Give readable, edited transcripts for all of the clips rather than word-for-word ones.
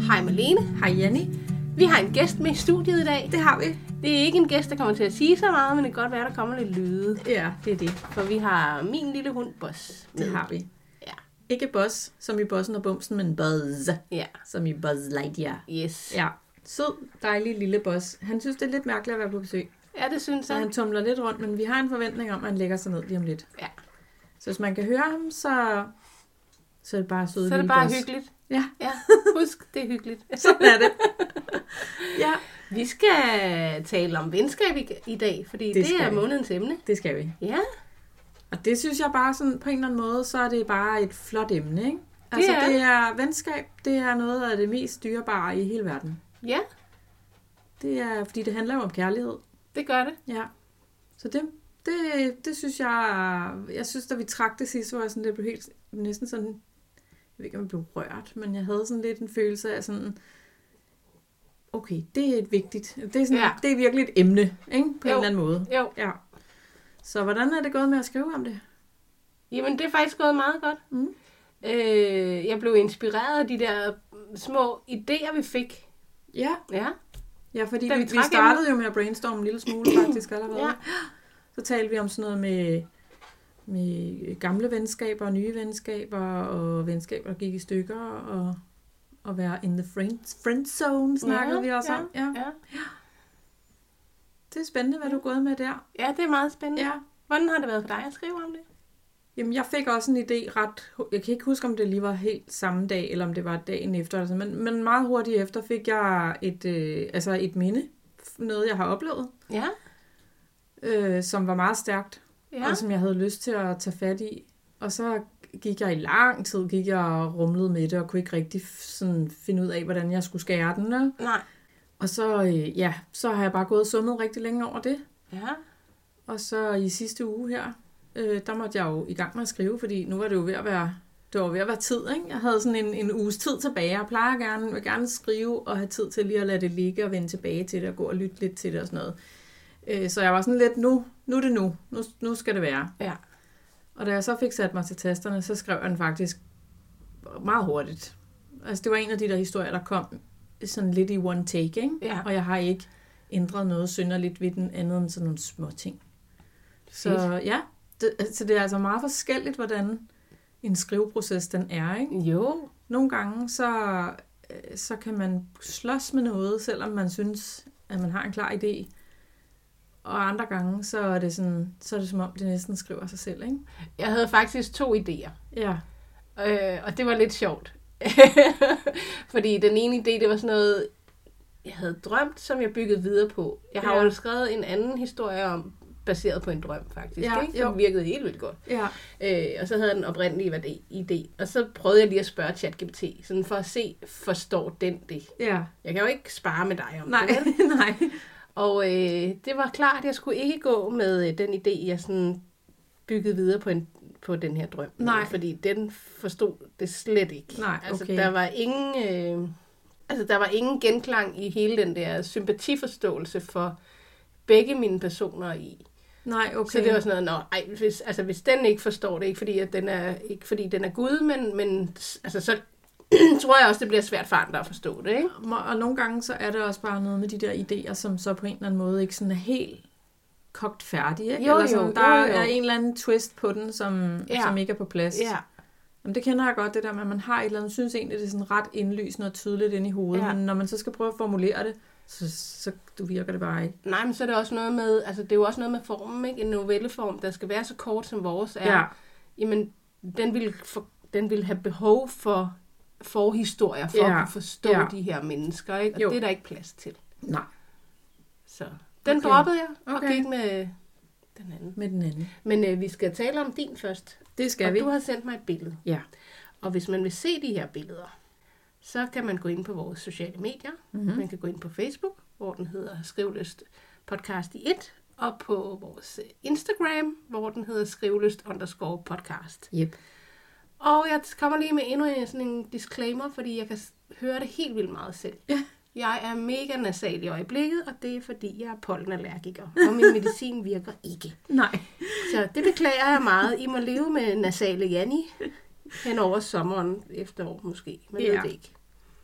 Hej Malene. Hej Janni. Vi har en gæst med i studiet i dag. Det har vi. Det er ikke en gæst, der kommer til at sige så meget, men det kan godt være, der kommer lidt lyde. Ja, det er det. For vi har min lille hund, Boss. Det har vi. Ja. Ikke Boss, som i Bossen og Bumsen, men Buzz, Ja. som i Buzz Lightyear. Yes. Ja, sød, dejlig lille Boss. Han synes, det er lidt mærkeligt at være på besøg. Ja, det synes Så jeg. han tumler lidt rundt, men vi har en forventning om, at han lægger sig ned lige om lidt. Ja. Så hvis man kan høre ham, så er det bare sød Så er det lille bare Boss. hyggeligt. Ja, Ja, husk, det er hyggeligt. sådan er det. Ja, Vi skal tale om venskab i dag, fordi det er skal vi. månedens emne. det skal vi. Ja, Og det synes jeg bare sådan, på en eller anden måde, så er det bare et flot emne, ikke? Altså er. det er venskab, det er noget af det mest dyrebare i hele verden. ja, Det er, fordi det handler jo om kærlighed. det gør det. Ja. Så det synes jeg synes, da vi trak det sidste, var jeg sådan, det blev helt, næsten sådan, jeg ved ikke, om jeg blev rørt, men jeg havde sådan lidt en følelse af sådan, okay, det er et vigtigt, det er, sådan, Ja. det er virkelig et emne, ikke? På en Jo. eller anden måde. Jo, Ja. Så hvordan er det gået med at skrive om det? jamen det er faktisk gået meget godt. Mm. Jeg blev inspireret af de der små idéer, vi fik. Ja. Ja, Fordi Da vi vi trak startede jo med at brainstorme en lille smule faktisk allerede. Ja. Så talte vi om sådan noget med gamle venskaber og nye venskaber, og venskaber, der gik i stykker, og være in the friend zone, snakkede vi også om. Ja. ja. Det er spændende, hvad du er gået med der. Ja, det er meget spændende. Ja. Hvordan har det været for dig at skrive om det? Jamen, jeg fik også en idé jeg kan ikke huske, om det lige var helt samme dag, eller om det var dagen efter, altså, men meget hurtigt efter fik jeg et minde, noget jeg har oplevet, Ja, som var meget stærkt, ja, og som jeg havde lyst til at tage fat i. Og så gik jeg i lang tid, og rumlede med det, og kunne ikke rigtig sådan finde ud af, hvordan jeg skulle skære den. Ne? nej, Og så, så har jeg bare gået og summet rigtig længe over det. ja, Og så i sidste uge her, der måtte jeg jo i gang med at skrive, fordi nu var det jo ved at være tid, ikke? Jeg havde sådan en uges tid tilbage, og vil gerne skrive og have tid til lige at lade det ligge og vende tilbage til det, og gå og lytte lidt til det og sådan noget. Så jeg var sådan lidt, nu er det nu skal det være. ja, Og da jeg så fik sat mig til tasterne, så skrev jeg den faktisk meget hurtigt. Altså det var en af de der historier, der kom sådan lidt i one take, ikke? Ja. Og jeg har ikke ændret noget synderligt ved den andet end sådan nogle små ting. Så ja, det er altså meget forskelligt, hvordan en skriveproces den er, ikke? jo, Nogle gange, så kan man slås med noget, selvom man synes, at man har en klar idé. Og andre gange, så er det som om, det næsten skriver sig selv, ikke? jeg havde faktisk 2 idéer, Ja. og det var lidt sjovt. Fordi den ene idé, det var sådan noget, jeg havde drømt, som jeg byggede videre på. Jeg har jo skrevet en anden historie om, baseret på en drøm faktisk, Ja, ikke? Som virkede helt vildt godt. Ja. Og så havde jeg den oprindelige idé. Og så prøvede jeg lige at spørge ChatGPT, sådan for at se, forstår den det? Ja. Jeg kan jo ikke spare med dig om Nej, det, vel? nej. Og det var klart, at jeg skulle ikke gå med den idé, jeg sådan byggede videre på den her drøm. Nej. Fordi den forstod det slet ikke. Nej, Altså, okay. der var ingen genklang i hele den der sympatiforståelse for begge mine personer i. Nej, okay. Så det var sådan noget, hvis den ikke forstår det, ikke fordi den er Gud, men altså, så tror jeg også, det bliver svært for andre at forstå det, ikke? Og nogle gange, så er det også bare noget med de der idéer, som så på en eller anden måde ikke sådan er helt kogt færdige, ikke? Jo, Eller sådan, jo, der jo. er en eller anden twist på den, som ikke er på plads. Ja. Jamen, det kender jeg godt, det der med, at man har et eller andet, synes egentlig, det er sådan ret indlysende og tydeligt inde i hovedet, men når man så skal prøve at formulere det, så virker det bare ikke. Nej, men så er det også noget med, altså det er jo også noget med formen, ikke? En novelleform, der skal være så kort som vores er. Ja. Jamen, den vil have behov for forhistorier for at kunne forstå de her mennesker, ikke? Og det er der ikke plads til. Nej. Så den droppede jeg, og Okay. gik med den anden. Med den anden. Men vi skal tale om din først. Det skal og vi. du har sendt mig et billede. Ja. Og hvis man vil se de her billeder, så kan man gå ind på vores sociale medier. Mm-hmm. Man kan gå ind på Facebook, hvor den hedder Skrivelyst Podcast i 1, og på vores Instagram, hvor den hedder Skrivelyst_podcast. Yep. Og jeg kommer lige med endnu sådan en disclaimer, fordi jeg kan høre det helt vildt meget selv. Ja. Jeg er mega nasal i øjeblikket, og det er fordi, jeg er pollenallergiker, og min medicin virker ikke. Nej. Så det beklager jeg meget. I må leve med nasale Janni hen over sommeren, efterår måske, men jeg ved det ikke.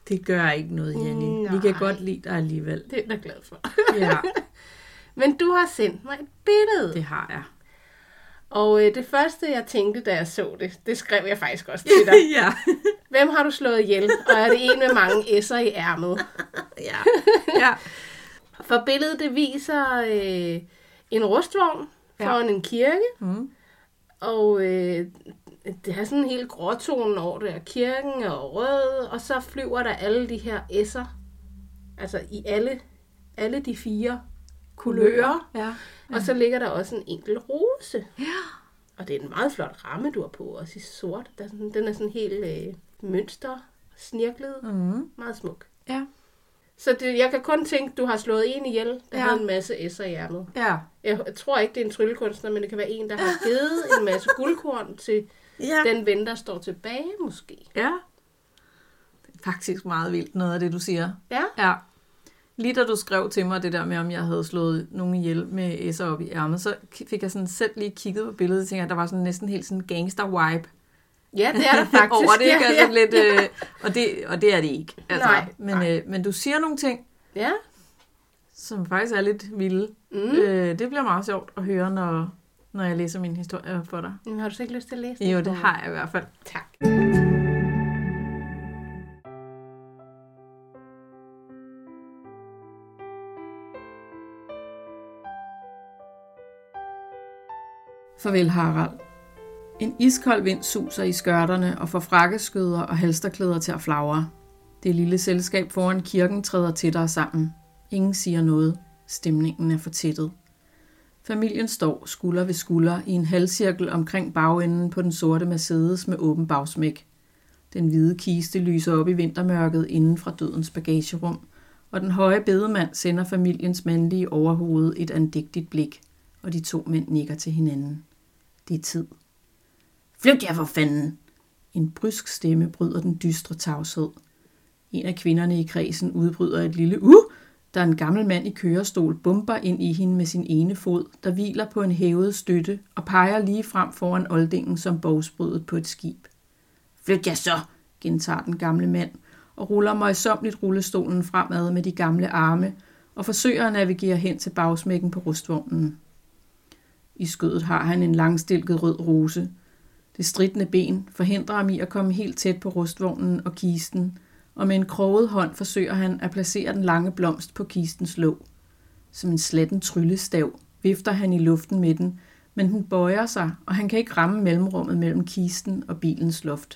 Det gør ikke noget, Jenny. Vi kan godt lide dig alligevel. Det er jeg glad for. Ja. Men du har sendt mig et billede. Det har jeg. Og det første, jeg tænkte, da jeg så det, det skrev jeg faktisk også til dig. Ja. Hvem har du slået ihjel? Og er det en med mange s'er i ærmet? Ja. For billedet, det viser en rustvogn foran en kirke. Mm. Og det har sådan en helt gråtone over det. Kirken er rød, og så flyver der alle de her s'er. Altså i alle de 4 kulører. Ja. Og så ligger der også en enkelt rose. Ja. Og det er en meget flot ramme, du har på, også i sort. Den er sådan helt mønster, snirklet. Meget smuk. Ja. Så jeg kan kun tænke, du har slået en ihjel, der havde en masse s'er i ærmet. Ja. Jeg tror ikke, det er en tryllekunstner, men det kan være en, der har givet en masse guldkorn til den ven, der står tilbage, måske. Ja. Det er faktisk meget vildt, noget af det, du siger. Ja. Lige da du skrev til mig det der med, om jeg havde slået nogen ihjel med s'er op i ærmet, så fik jeg sådan selv lige kigget på billedet og tænkte, at der var sådan næsten helt sådan gangster-vibe. Ja, det er der faktisk. over det, ikke? Altså lidt, og det er det ikke. Altså, Nej. Men du siger nogle ting, som faktisk er lidt vilde. Det bliver meget sjovt at høre, når jeg læser min historie for dig. Men har du så ikke lyst til at læse den? Jo, det har jeg i hvert fald. Tak. Farvel, Harald. En iskold vind suser i skørterne og får frakkeskøder og halsterklæder til at flagre. Det lille selskab foran kirken træder tættere sammen. Ingen siger noget. Stemningen er fortættet. Familien står skulder ved skulder i en halvcirkel omkring bagenden på den sorte Mercedes med åben bagsmæk. Den hvide kiste lyser op i vintermørket inden fra dødens bagagerum, og den høje bedemand sender familiens mandlige overhoved et andægtigt blik, og de 2 mænd nikker til hinanden. Det er tid. Flygt jer for fanden! En brysk stemme bryder den dystre tavshed. En af kvinderne i kredsen udbryder et lille da en gammel mand i kørestol bomber ind i hende med sin ene fod, der hviler på en hævet støtte og peger lige frem foran oldingen som bogsbrydet på et skib. Flygt jer så, gentager den gamle mand, og ruller møjsommeligt rullestolen fremad med de gamle arme, og forsøger at navigere hen til bagsmækken på rustvognen. I skødet har han en langstilket rød rose. Det stridende ben forhindrer ham i at komme helt tæt på rustvognen og kisten, og med en kroget hånd forsøger han at placere den lange blomst på kistens låg. Som en slatten tryllestav vifter han i luften med den, men den bøjer sig, og han kan ikke ramme mellemrummet mellem kisten og bilens loft.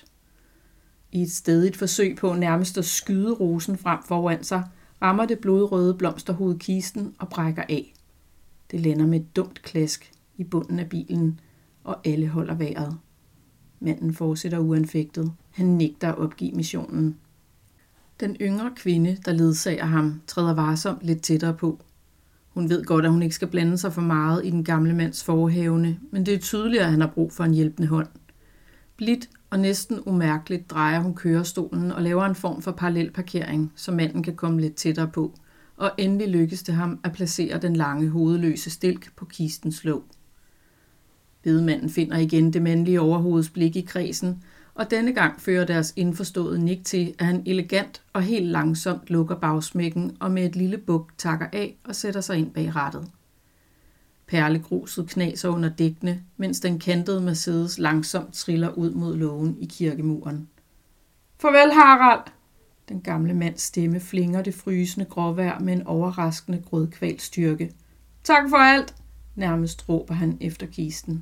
I et stædigt forsøg på nærmest at skyde rosen frem foran sig, rammer det blodrøde blomsterhoved kisten og brækker af. Det lander med et dumt klask i bunden af bilen, og alle holder vejret. Manden fortsætter uanfægtet. Han nægter at opgive missionen. Den yngre kvinde, der ledsager ham, træder varsomt lidt tættere på. Hun ved godt, at hun ikke skal blande sig for meget i den gamle mands forhævne, men det er tydeligt, at han har brug for en hjælpende hånd. Blidt og næsten umærkeligt drejer hun kørestolen og laver en form for parallelparkering, så manden kan komme lidt tættere på, og endelig lykkes det ham at placere den lange hovedløse stilk på kistens låg. Bedemanden finder igen det mandlige overhoveds blik i kredsen, og denne gang fører deres indforståede nik til, at han elegant og helt langsomt lukker bagsmækken og med et lille buk takker af og sætter sig ind bag rattet. Perlegruset knaser under dækkene, mens den kantede Mercedes langsomt triller ud mod lågen i kirkemuren. Farvel, Harald! Den gamle mands stemme flinger det frysende gråvejr med en overraskende grødkvalt styrke. Tak for alt! Nærmest råber han efter kisten.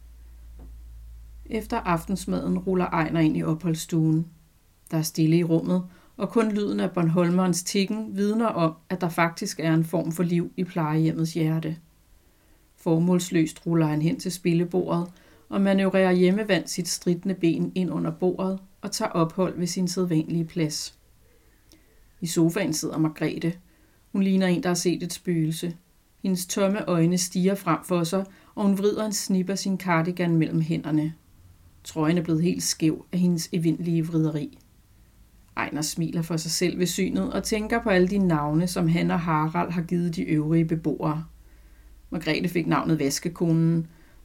Efter aftensmaden ruller Ejner ind i opholdsstuen. Der er stille i rummet, og kun lyden af Bornholmerens tikken vidner om, at der faktisk er en form for liv i plejehjemmets hjerte. Formålsløst ruller han hen til spillebordet og manøvrerer hjemmevand sit stridende ben ind under bordet og tager ophold ved sin sædvanlige plads. I sofaen sidder Margrethe. Hun ligner en, der har set et spøgelse. Hendes tomme øjne stiger frem for sig, og hun vrider en snip af sin cardigan mellem hænderne. Trøjen er blevet helt skæv af hendes evindelige vrideri. Ejner smiler for sig selv ved synet og tænker på alle de navne, som han og Harald har givet de øvrige beboere. Margrethe fik navnet Vaskekonen,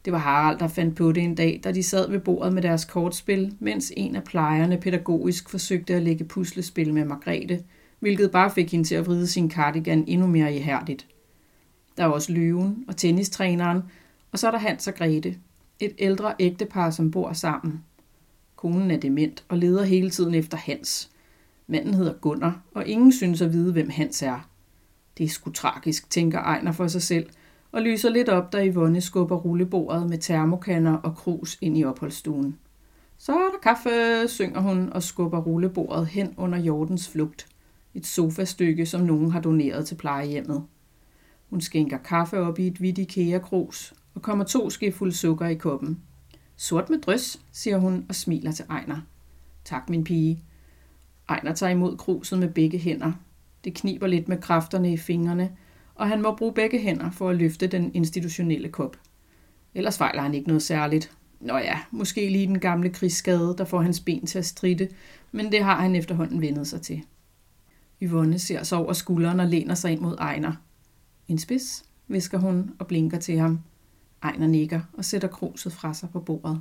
Det var Harald, der fandt på det en dag, da de sad ved bordet med deres kortspil, mens en af plejerne pædagogisk forsøgte at lægge puslespil med Margrethe, hvilket bare fik hende til at vride sin cardigan endnu mere ihærdigt. Der var også løven og tennistræneren, og så er der Hans og Grete, et ældre ægtepar, som bor sammen. Konen er dement og leder hele tiden efter Hans. Manden hedder Gunnar, og ingen synes at vide, hvem Hans er. Det er sgu tragisk, tænker Ejner for sig selv, og lyser lidt op, da Yvonne skubber rullebordet med termokanner og krus ind i opholdsstuen. Så er der kaffe, synger hun og skubber rullebordet hen under Jordens flugt. Et sofastykke, som nogen har doneret til plejehjemmet. Hun skænker kaffe op i et hvidt IKEA-krus og kommer 2 skefulde sukker i koppen. Sort med drys, siger hun og smiler til Ejner. Tak, min pige. Ejner tager imod kruset med begge hænder. Det kniber lidt med kræfterne i fingrene, og han må bruge begge hænder for at løfte den institutionelle kop. Ellers fejler han ikke noget særligt. Nå ja, måske lige den gamle krigsskade, der får hans ben til at stritte, men det har han efterhånden vendet sig til. Yvonne ser sig over skulderen og læner sig ind mod Ejner. En spids, hvisker hun og blinker til ham. Ejner nikker og sætter kruset fra sig på bordet.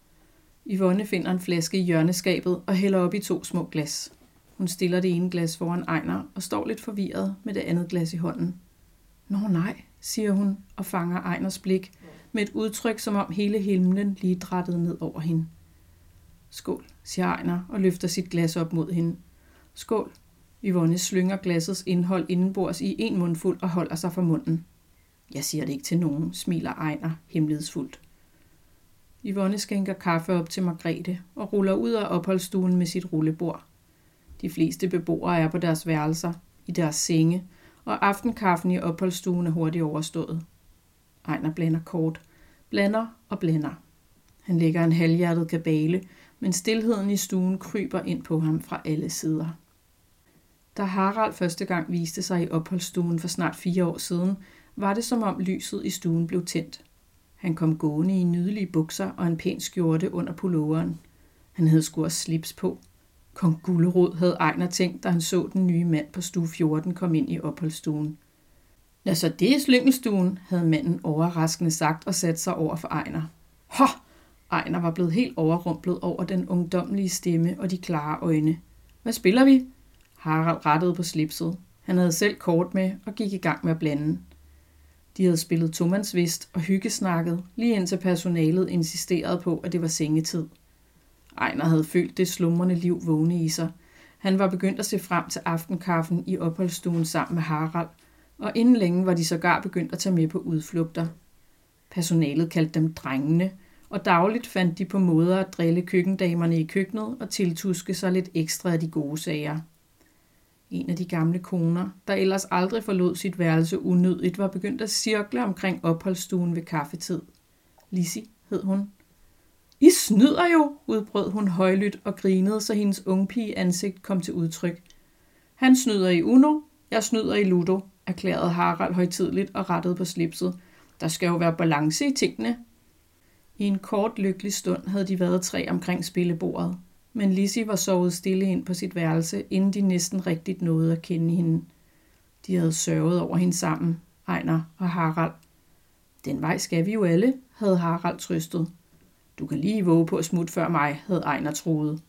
Yvonne finder en flaske i hjørneskabet og hælder op i 2 små glas. Hun stiller det ene glas foran Ejner og står lidt forvirret med det andet glas i hånden. Nå nej, siger hun og fanger Ejners blik med et udtryk, som om hele himlen lige drættede ned over hende. Skål, siger Ejner og løfter sit glas op mod hende. Skål. Yvonne slynger glassets indhold indenbords i en mundfuld og holder sig for munden. Jeg siger det ikke til nogen, smiler Ejner hemmelighedsfuldt. Yvonne skænker kaffe op til Margrethe og ruller ud af opholdsstuen med sit rullebord. De fleste beboere er på deres værelser, i deres senge, og aftenkaffen i opholdsstuen er hurtigt overstået. Ejner blander kort, blander og blander. Han lægger en halvhjertet kabale, men stilheden i stuen kryber ind på ham fra alle sider. Da Harald første gang viste sig i opholdsstuen for snart 4 år siden, var det som om lyset i stuen blev tændt. Han kom gående i nydelige bukser og en pæn skjorte under pulloveren. Han havde sgu også slips på. Kong Gullerod havde Ejner tænkt, da han så den nye mand på stue 14 komme ind i opholdsstuen. Ja, så det er slyngelstuen, havde manden overraskende sagt og sat sig over for Ejner. Ho! Ejner var blevet helt overrumplet over den ungdommelige stemme og de klare øjne. Hvad spiller vi? Harald rettede på slipset. Han havde selv kort med og gik i gang med at blande. De havde spillet tomandsvist og hyggesnakket, lige indtil personalet insisterede på, at det var sengetid. Ejner havde følt det slumrende liv vågne i sig. Han var begyndt at se frem til aftenkaffen i opholdsstuen sammen med Harald, og inden længe var de sågar begyndt at tage med på udflugter. Personalet kaldte dem drengene, og dagligt fandt de på måder at drille køkkendamerne i køkkenet og tiltuske sig lidt ekstra af de gode sager. En af de gamle koner, der ellers aldrig forlod sit værelse unødigt, var begyndt at cirkle omkring opholdsstuen ved kaffetid. Lissi hed hun. I snyder jo, udbrød hun højlydt og grinede, så hendes ungpige ansigt kom til udtryk. Han snyder i Uno, jeg snyder i Ludo, erklærede Harald højtideligt og rettede på slipset. Der skal jo være balance i tingene. I en kort lykkelig stund havde de været 3 omkring spillebordet, men Lissi var sovet stille ind på sit værelse, inden de næsten rigtigt nåede at kende hende. De havde sørget over hende sammen, Ejner og Harald. Den vej skal vi jo alle, havde Harald trøstet. Du kan lige våge på at smutte før mig, havde Ejner troet.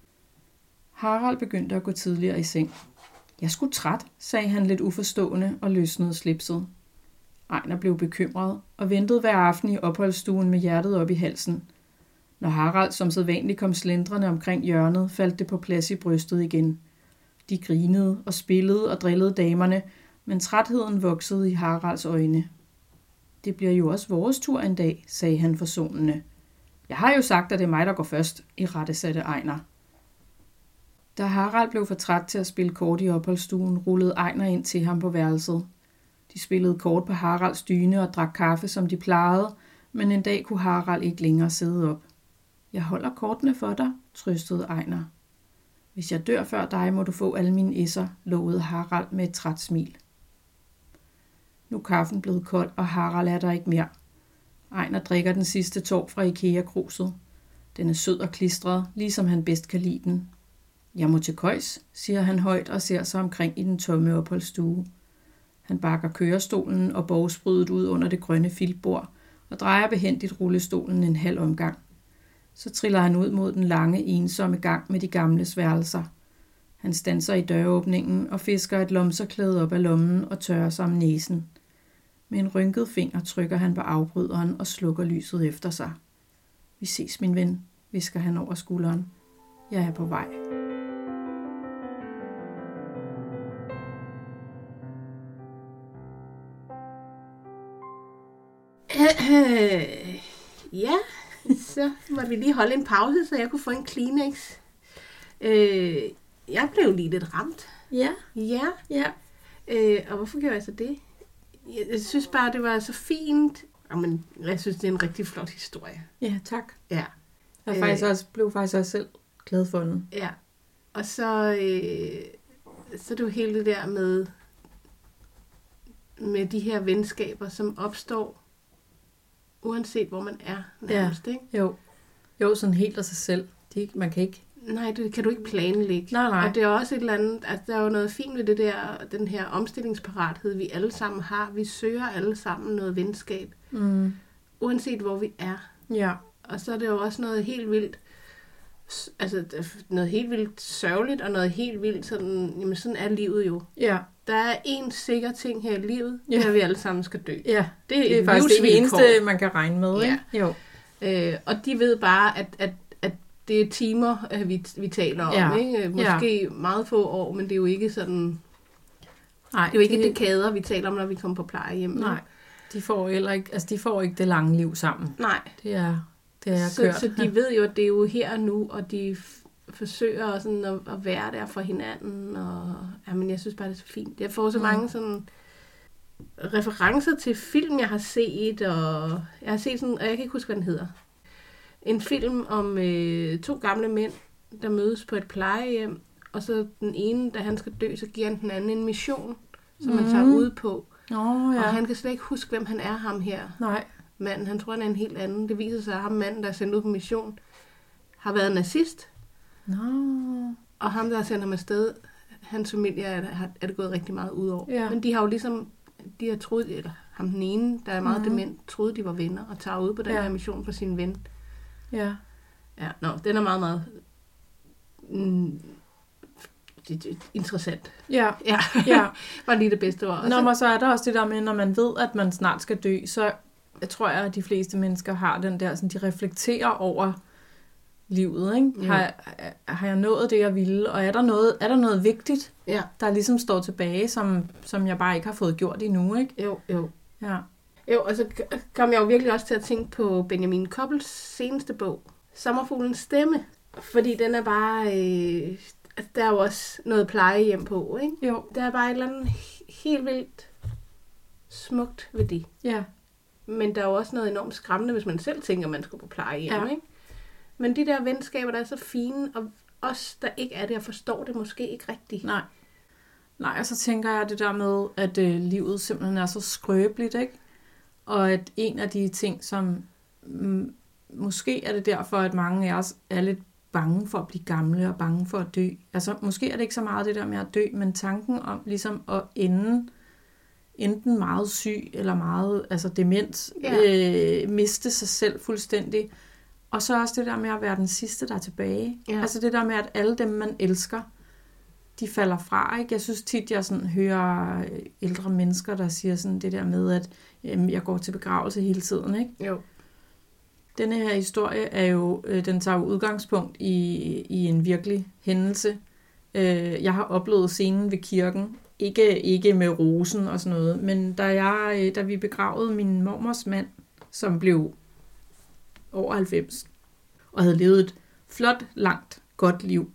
Harald begyndte at gå tidligere i seng. Jeg skulle træt, sagde han lidt uforstående og løsnede slipset. Ejner blev bekymret og ventede hver aften i opholdsstuen med hjertet op i halsen. Når Harald som sædvanligt kom slendrende omkring hjørnet, faldt det på plads i brystet igen. De grinede og spillede og drillede damerne, men trætheden voksede i Haralds øjne. Det bliver jo også vores tur en dag, sagde han forsonende. Jeg har jo sagt, at det er mig, der går først, irettesatte Ejner. Da Harald blev for træt til at spille kort i opholdsstuen, rullede Ejner ind til ham på værelset. De spillede kort på Haralds dyne og drak kaffe, som de plejede, men en dag kunne Harald ikke længere sidde op. Jeg holder kortene for dig, trøstede Ejner. Hvis jeg dør før dig, må du få alle mine esser, lovede Harald med et træt smil. Nu er kaffen blevet kold, og Harald er der ikke mere. Ejner drikker den sidste tår fra IKEA-kruset. Den er sød og klistret, ligesom han bedst kan lide den. Jeg må til køjs, siger han højt og ser sig omkring i den tomme opholdsstue. Han bakker kørestolen og bogsbrydet ud under det grønne filtbord og drejer behændigt rullestolen en halv omgang. Så triller han ud mod den lange, ensomme gang med de gamle værelser. Han standser i døråbningen og fisker et lomserklæde op af lommen og tørrer sig om næsen. Med en rynket finger trykker han på afbryderen og slukker lyset efter sig. Vi ses, min ven, hvisker han over skulderen. Jeg er på vej. Ja, så måtte vi lige holde en pause, så jeg kunne få en Kleenex. Jeg blev lige lidt ramt. Ja. Ja. Og hvorfor gjorde jeg så det? Jeg synes bare, det var så fint. Jamen, jeg synes, det er en rigtig flot historie. Ja, tak. Ja. Jeg blev faktisk også selv glad for den. Ja. Og så er det jo hele det der med de her venskaber, som opstår, uanset hvor man er nærmest, ikke? Jo, sådan helt af sig selv. Man kan ikke... Nej, det kan du ikke planlægge. Nej. Og det er også et eller andet, at der er jo noget fint ved det der, den her omstillingsparathed, vi alle sammen har. Vi søger alle sammen noget venskab, uanset hvor vi er. Ja. Og så er det jo også noget helt vildt, altså noget helt vildt sørgeligt, og noget helt vildt sådan, jamen sådan er livet jo. Ja. Der er en sikker ting her i livet, det er, at vi alle sammen skal dø. Ja, det er faktisk det eneste, man kan regne med, ikke? Ja. Jo. Og de ved bare, at det er timer, vi taler om, ikke? Måske meget få år, men det er jo ikke sådan... Nej, det er jo ikke dekader, vi taler om, når vi kommer på plejehjem. Nej, de får ikke det lange liv sammen. Nej. Det er kørt. Så de ved jo, at det er jo her og nu, og de forsøger sådan at være der for hinanden. Og, jamen, jeg synes bare, det er så fint. Jeg får så mange sådan referencer til film, jeg har set, og jeg har set sådan, og jeg kan ikke huske, hvad den hedder. En film om 2 gamle mænd, der mødes på et plejehjem, og så den ene, da han skal dø, så giver han den anden en mission, som man tager ud på. Og han kan slet ikke huske, hvem han er, ham her. Nej. Manden, han tror, han er en helt anden. Det viser sig, at ham manden, der er sendt ud på mission, har været nazist. Og ham, der har sendt ham afsted, hans familie er det gået rigtig meget ud over. Ja. Men de har jo ligesom, de har troet, eller ham den ene, der er meget dement, troede, de var venner, og tager ud på den her mission for sin ven. Ja. Ja, den er meget, meget interessant. Ja. Var lige det bedste ord. Men så er der også det der med, når man ved, at man snart skal dø, så jeg tror, at de fleste mennesker har den der, sådan, de reflekterer over livet, ikke? Har jeg nået det, jeg ville? Og er der noget vigtigt, der ligesom står tilbage, som jeg bare ikke har fået gjort endnu, ikke? Jo. Ja. Jo, og så kom jeg jo virkelig også til at tænke på Benjamin Koppels seneste bog, Sommerfuglens stemme. Fordi den er bare... der er jo også noget plejehjem på, ikke? Jo. Der er bare et eller andet helt vildt smukt ved det. Ja. Men der er jo også noget enormt skræmmende, hvis man selv tænker, at man skal på plejehjem, ikke? Men de der venskaber, der er så fine, og os, der ikke er det, og forstår det måske ikke rigtigt. Nej, og så tænker jeg det der med, at livet simpelthen er så skrøbeligt, ikke? Og at en af de ting, som måske er det derfor, at mange af os er lidt bange for at blive gamle og bange for at dø. Altså, måske er det ikke så meget det der med at dø, men tanken om ligesom at enten meget syg eller meget dement, miste sig selv fuldstændig. Og så også det der med at være den sidste, der er tilbage. Ja. Altså det der med, at alle dem, man elsker, de falder fra, ikke? Jeg synes tit, jeg sådan hører ældre mennesker, der siger sådan det der med, at jeg går til begravelse hele tiden, ikke? Jo. Denne her historie er jo, den tager jo udgangspunkt i en virkelig hændelse. Jeg har oplevet scenen ved kirken, ikke med rosen og sådan noget, men da vi begravede min mormors mand, som blev over 90, og havde levet et flot, langt, godt liv,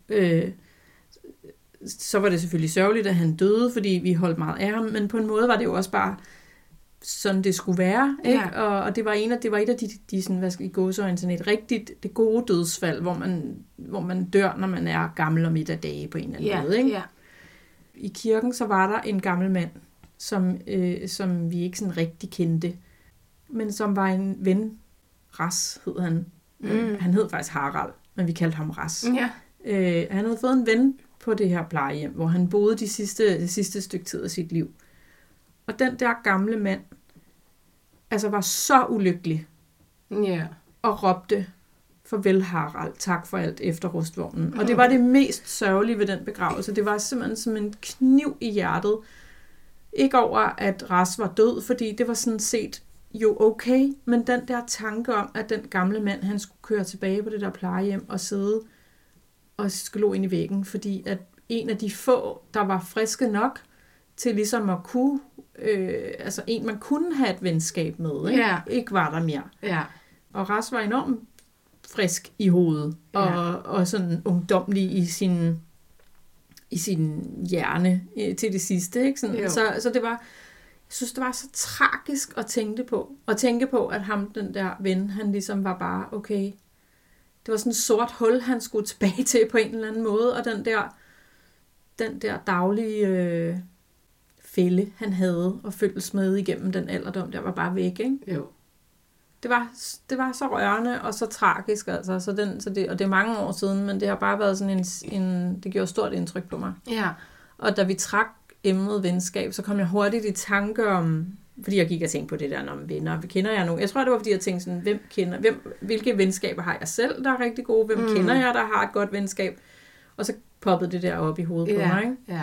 så var det selvfølgelig sørgeligt, at han døde, fordi vi holdt meget af ham, men på en måde var det jo også bare sådan, det skulle være, ikke? Ja. Og det var et af de sådan, hvad skal I gå så sådan et rigtigt, det gode dødsfald, hvor man dør, når man er gammel og midt af dage på en eller anden måde, ikke? Ja. I kirken, så var der en gammel mand, som vi ikke sådan rigtig kendte, men som var en ven. Ras hed han. Han hed faktisk Harald, men vi kaldte ham Ras. Ja. Han havde fået en ven på det her plejehjem, hvor han boede det sidste stykke tid af sit liv. Og den der gamle mand, altså var så ulykkelig. Ja. Og råbte, farvel Harald, tak for alt efter rustvognen. Og det var det mest sørgelige ved den begravelse. Det var simpelthen som en kniv i hjertet. Ikke over, at Ras var død, fordi det var sådan set jo okay, men den der tanke om, at den gamle mand, han skulle køre tilbage på det der plejehjem og sidde og glo ind i væggen, fordi at en af de få, der var friske nok til ligesom at kunne, altså en, man kunne have et venskab med, ikke, ikke var der mere. Ja. Og Ras var enormt frisk i hovedet, og sådan ungdomlig i sin hjerne til det sidste. Ikke? Sådan, så det var, jeg synes, det var så tragisk at tænke på, at ham, den der ven, han ligesom var bare, okay, det var sådan et sort hul, han skulle tilbage til på en eller anden måde, og den der daglige fælde, han havde og føltes med igennem den alderdom, der var bare væk, ikke? Jo. Det var så rørende og så tragisk, altså. Og det er mange år siden, men det har bare været sådan det gjorde stort indtryk på mig. Ja. Og da vi trak emnet venskab, så kom jeg hurtigt i tanke om, fordi jeg gik og tænkte på det der om venner. Kender jeg nogen? Jeg tror, det var fordi jeg tænkte sådan, hvilke venskaber har jeg selv, der er rigtig gode? Hvem kender jeg, der har et godt venskab? Og så poppede det der op i hovedet på mig, ikke? Ja.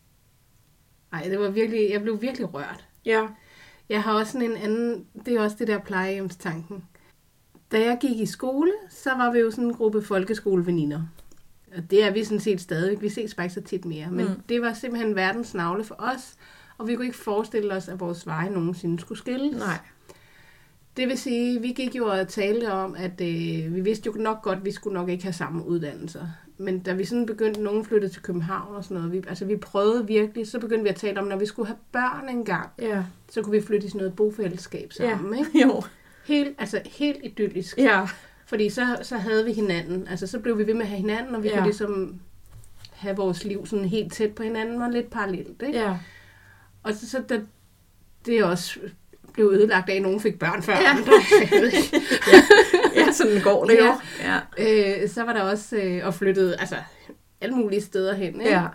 Ej, jeg blev virkelig rørt. Ja. Jeg har også sådan en anden, det er også det der plejehjemstanken. Da jeg gik i skole, så var vi jo sådan en gruppe folkeskoleveninder. Og det er vi sådan set stadigvæk. Vi ses bare ikke så tit mere. Men det var simpelthen verdens navle for os. Og vi kunne ikke forestille os, at vores veje nogensinde skulle skilles. Nej. Det vil sige, vi gik jo og talte om, at vi vidste jo nok godt, at vi skulle nok ikke have samme uddannelser. Men da vi sådan begyndte, nogen flyttede til København og sådan noget, vi prøvede virkelig, så begyndte vi at tale om, når vi skulle have børn engang, så kunne vi flytte i sådan noget bofællesskab sammen, ikke? Jo. Helt idyllisk. Ja. Fordi så havde vi hinanden, altså så blev vi ved med at have hinanden, og vi kunne ligesom have vores liv sådan helt tæt på hinanden, og lidt parallelt, ikke? Ja. Og så da det også blev ødelagt af, at nogen fik børn før andre. Ja, sådan går det jo. Ja. Så var der også og flyttet altså alle mulige steder hen. Ikke? Ja.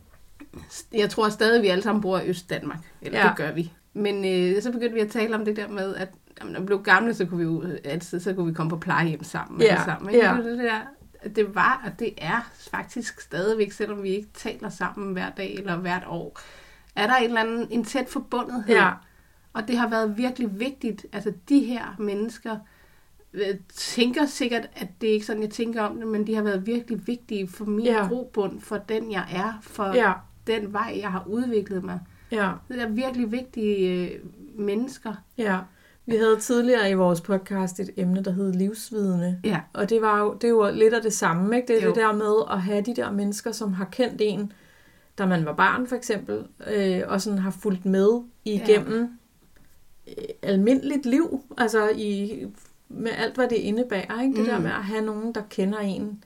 Jeg tror stadig, at vi alle sammen bor i Østdanmark. Eller det gør vi. Men så begyndte vi at tale om det der med, at når vi blev gamle, så kunne vi jo altid komme på plejehjem sammen. Sammen, ikke? Det var, og det er faktisk stadigvæk, selvom vi ikke taler sammen hver dag eller hvert år, er der en tæt forbundethed. Ja. Og det har været virkelig vigtigt. Altså de her mennesker tænker sikkert, at det er ikke sådan, jeg tænker om det, men de har været virkelig vigtige for min grobund, for den jeg er, for den vej, jeg har udviklet mig. Ja. Det er virkelig vigtige mennesker. Ja. Vi havde tidligere i vores podcast et emne, der hed livsvidne. Ja. Og det var jo lidt af det samme, ikke? Det er det der med at have de der mennesker, som har kendt en, da man var barn for eksempel, og sådan har fulgt med igennem almindeligt liv, altså med alt, hvad det indebærer, ikke? Det der med at have nogen, der kender en,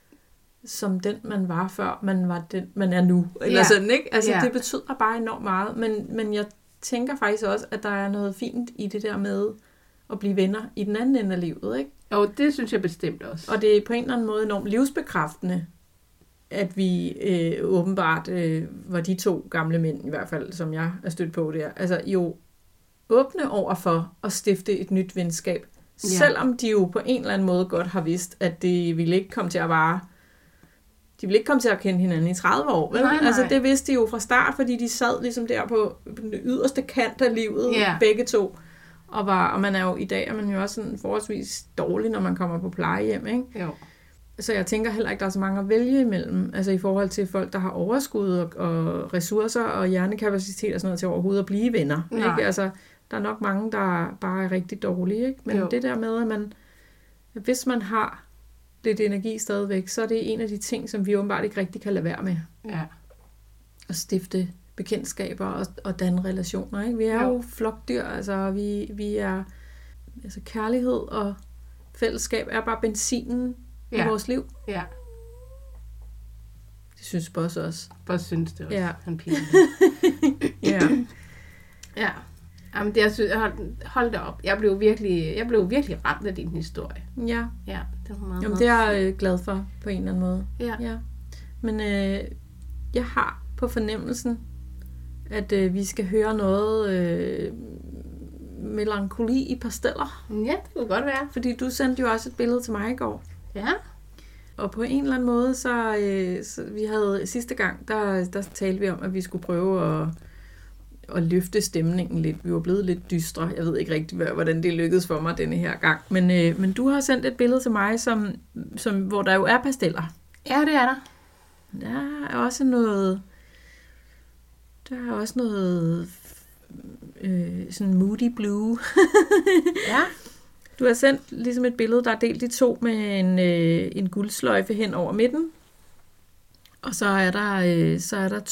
som den, man var før, man var den, man er nu, eller sådan, ikke? Altså, det betyder bare enormt meget, men jeg tænker faktisk også, at der er noget fint i det der med at blive venner i den anden ende af livet, ikke? Jo, det synes jeg bestemt også. Og det er på en eller anden måde enormt livsbekræftende, at vi åbenbart var de 2 gamle mænd, i hvert fald, som jeg er stødt på der, altså jo åbne over for at stifte et nyt venskab, selvom de jo på en eller anden måde godt har vidst, at det ville ikke komme til at vare. De ville ikke komme til at kende hinanden i 30 år. Vel? Nej. Altså det vidste de jo fra start, fordi de sad ligesom der på den yderste kant af livet, begge 2. Og man er jo i dag, er man jo også sådan forholdsvis dårlig, når man kommer på plejehjem, ikke? Jo. Så jeg tænker heller ikke, der er så mange at vælge imellem, altså i forhold til folk, der har overskud og ressourcer og hjernekapacitet og sådan noget til overhovedet at blive venner. Ikke? Altså, der er nok mange, der bare er rigtig dårlige, ikke? Men det der med, at hvis man har lidt energi stadigvæk, så er det en af de ting, som vi åbenbart ikke rigtig kan lade være med. Ja. At stifte bekendtskaber og danne relationer, ikke? Vi er jo flokdyr, altså vi er, altså kærlighed og fællesskab er bare benzinen i vores liv. Ja. Det synes Boss også. Boss synes det også. Ja. Han piger. Ja. Jamen, hold da op. Jeg blev virkelig ramt af din historie. Ja. Ja, det var meget. Jamen, det er jeg glad for på en eller anden måde. Ja. Men jeg har på fornemmelsen, at vi skal høre noget melankoli i pasteller. Ja, det kunne godt være. Fordi du sendte jo også et billede til mig i går. Ja. Og på en eller anden måde, så vi havde sidste gang, der talte vi om, at vi skulle prøve at løfte stemningen lidt. Vi var blevet lidt dystre. Jeg ved ikke rigtig, hvordan det lykkedes for mig denne her gang. Men du har sendt et billede til mig, hvor der jo er pasteller. Ja, det er der. Der er også noget sådan moody blue. Ja. Du har sendt ligesom et billede, der er delt i to med en guldsløjfe hen over midten. Og så er der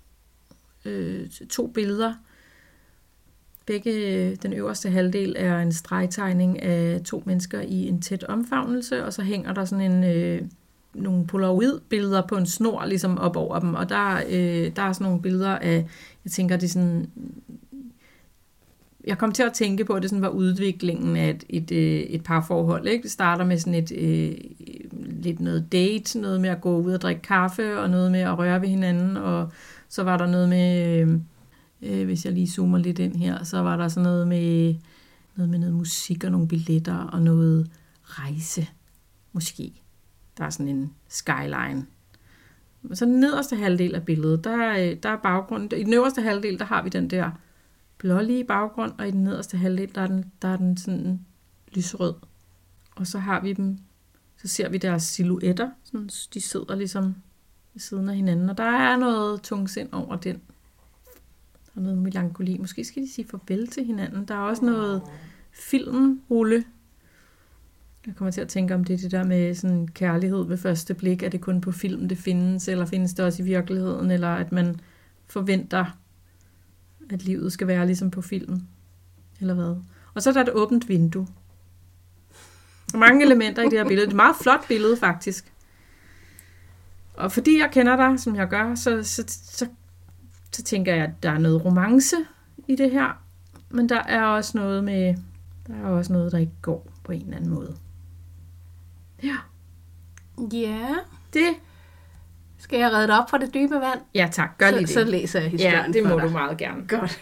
to billeder. Begge, den øverste halvdel er en stregtegning af to mennesker i en tæt omfavnelse, og så hænger der sådan nogle polaroid-billeder på en snor ligesom op over dem. Og der er sådan nogle billeder af, jeg tænker, det er sådan... Jeg kom til at tænke på, at det sådan var udviklingen af et parforhold. Ikke? Det starter med sådan lidt noget date, noget med at gå ud og drikke kaffe, og noget med at røre ved hinanden, og så var der noget med, hvis jeg lige zoomer lidt ind her, så var der sådan noget med noget musik og nogle billetter og noget rejse, måske. Der er sådan en skyline. Så den nederste halvdel af billedet, der er baggrunden. I den øverste halvdel, der har vi den der blålige baggrund, og i den nederste halvdel, der er den sådan lyserød. Og så har vi dem, så ser vi deres silhuetter, sådan, de sidder ligesom ved siden af hinanden, og der er noget tungsind over den. Der er noget melankoli. Måske skal de sige farvel til hinanden. Der er også noget filmrulle. Jeg kommer til at tænke om det der med sådan kærlighed ved første blik. Er det kun på film, det findes, eller findes det også i virkeligheden, eller at man forventer, at livet skal være ligesom på film, eller hvad. Og så er der et åbent vindue. Der er mange elementer i det her billede. Det er et meget flot billede, faktisk. Og fordi jeg kender dig, som jeg gør, så tænker jeg, at der er noget romance i det her. Men der er også noget, der ikke går på en eller anden måde. Ja. Ja. Det. Skal jeg redde dig op fra det dybe vand? Ja, tak. Gør lige det. Så læser jeg historien. Ja, det må du meget gerne. Godt.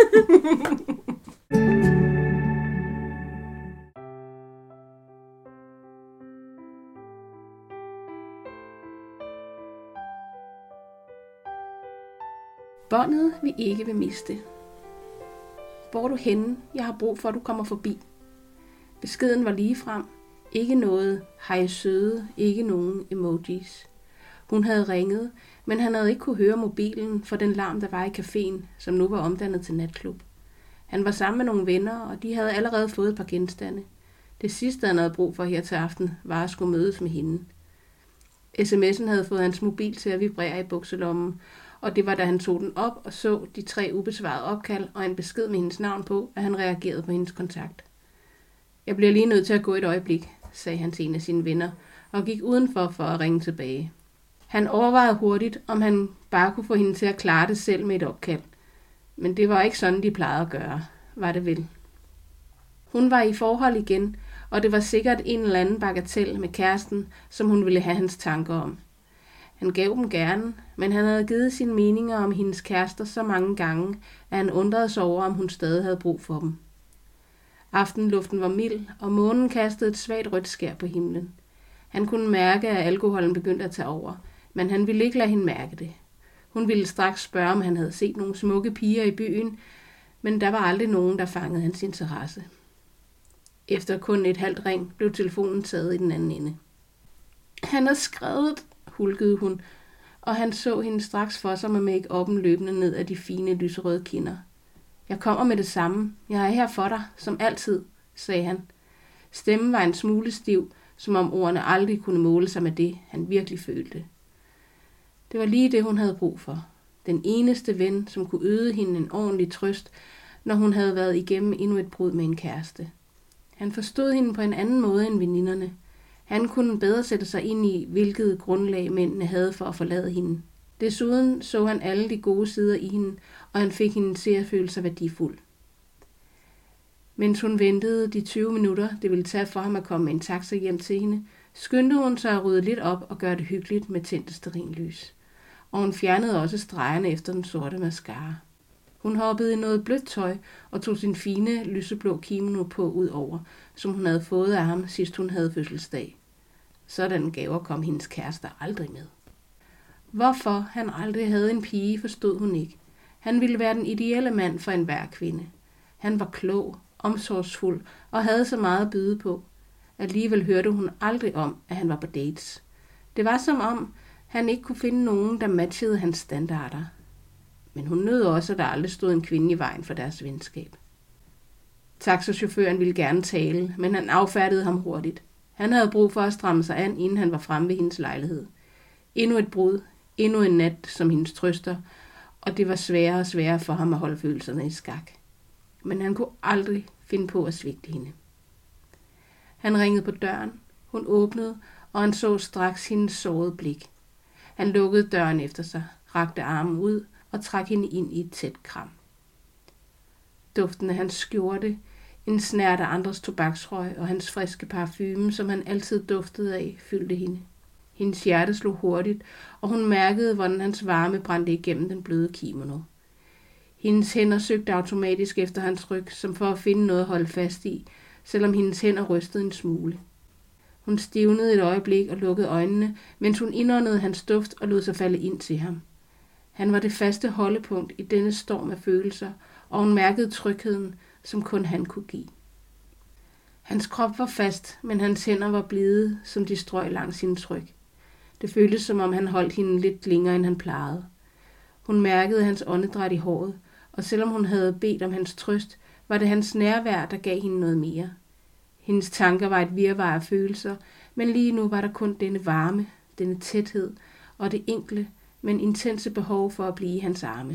Båndet vi ikke vil miste. Hvor er du henne? Jeg har brug for, at du kommer forbi. Beskeden var ligefrem. Ikke noget hej søde, ikke nogen emojis. Hun havde ringet, men han havde ikke kunne høre mobilen for den larm, der var i caféen, som nu var omdannet til natklub. Han var sammen med nogle venner, og de havde allerede fået et par genstande. Det sidste, han havde brug for her til aften, var at skulle mødes med hende. SMS'en havde fået hans mobil til at vibrere i bukselommen, og det var, da han tog den op og så de 3 ubesvarede opkald og en besked med hendes navn på, at han reagerede på hendes kontakt. Jeg bliver lige nødt til at gå et øjeblik, sagde han til en af sine venner, og gik udenfor for at ringe tilbage. Han overvejede hurtigt, om han bare kunne få hende til at klare det selv med et opkald. Men det var ikke sådan, de plejede at gøre, var det vel. Hun var i forhold igen, og det var sikkert en eller anden bagatel med kæresten, som hun ville have hans tanker om. Han gav dem gerne, men han havde givet sine meninger om hendes kærester så mange gange, at han undrede sig over, om hun stadig havde brug for dem. Aftenluften var mild, og månen kastede et svagt rødt skær på himlen. Han kunne mærke, at alkoholen begyndte at tage over, men han ville ikke lade hende mærke det. Hun ville straks spørge, om han havde set nogle smukke piger i byen, men der var aldrig nogen, der fangede hans interesse. Efter kun et halvt ring blev telefonen taget i den anden ende. Han har skrevet, hulkede hun, og han så hende straks for sig med make-up'en løbende ned af de fine lyserøde kinder. Jeg kommer med det samme. Jeg er her for dig, som altid, sagde han. Stemmen var en smule stiv, som om ordene aldrig kunne måle sig med det, han virkelig følte. Det var lige det, hun havde brug for. Den eneste ven, som kunne yde hende en ordentlig trøst, når hun havde været igennem endnu et brud med en kæreste. Han forstod hende på en anden måde end veninderne. Han kunne bedre sætte sig ind i, hvilket grundlag mændene havde for at forlade hende. Desuden så han alle de gode sider i hende, og han fik hende til at føle sig værdifuld. Mens hun ventede de 20 minutter, det ville tage for ham at komme med en taxa hjem til hende, skyndte hun sig at rydde lidt op og gøre det hyggeligt med tændte stearinlys. Og hun fjernede også stregerne efter den sorte mascara. Hun hoppede i noget blødt tøj og tog sin fine, lyseblå kimono på ud over, som hun havde fået af ham, sidst hun havde fødselsdag. Sådan gaver kom hendes kærester aldrig med. Hvorfor han aldrig havde en pige, forstod hun ikke. Han ville være den ideelle mand for enhver kvinde. Han var klog, omsorgsfuld og havde så meget at byde på. Alligevel hørte hun aldrig om, at han var på dates. Det var som om, han ikke kunne finde nogen, der matchede hans standarder. Men hun nød også, at der aldrig stod en kvinde i vejen for deres venskab. Taxachaufføren ville gerne tale, men han affærdede ham hurtigt. Han havde brug for at stramme sig an, inden han var fremme ved hendes lejlighed. Endnu et brud, endnu en nat som hendes trøster, og det var sværere og sværere for ham at holde følelserne i skak. Men han kunne aldrig finde på at svigte hende. Han ringede på døren, hun åbnede, og han så straks hendes sårede blik. Han lukkede døren efter sig, rakte armen ud og trak hende ind i et tæt kram. Duften af hans skjorte, en snert af andres tobaksrøg og hans friske parfume, som han altid duftede af, fyldte hende. Hendes hjerte slog hurtigt, og hun mærkede, hvordan hans varme brændte igennem den bløde kimono. Hendes hænder søgte automatisk efter hans ryg, som for at finde noget at holde fast i, selvom hendes hænder rystede en smule. Hun stivnede et øjeblik og lukkede øjnene, mens hun indåndede hans duft og lod sig falde ind til ham. Han var det faste holdepunkt i denne storm af følelser, og hun mærkede trygheden, som kun han kunne give. Hans krop var fast, men hans hænder var blide, som de strøg langs hendes ryg. Det føltes, som om han holdt hende lidt længere, end han plejede. Hun mærkede hans åndedræt i håret, og selvom hun havde bedt om hans trøst, var det hans nærvær, der gav hende noget mere. Hendes tanker var et virvar af følelser, men lige nu var der kun denne varme, denne tæthed og det enkle, men intense behov for at blive i hans arme.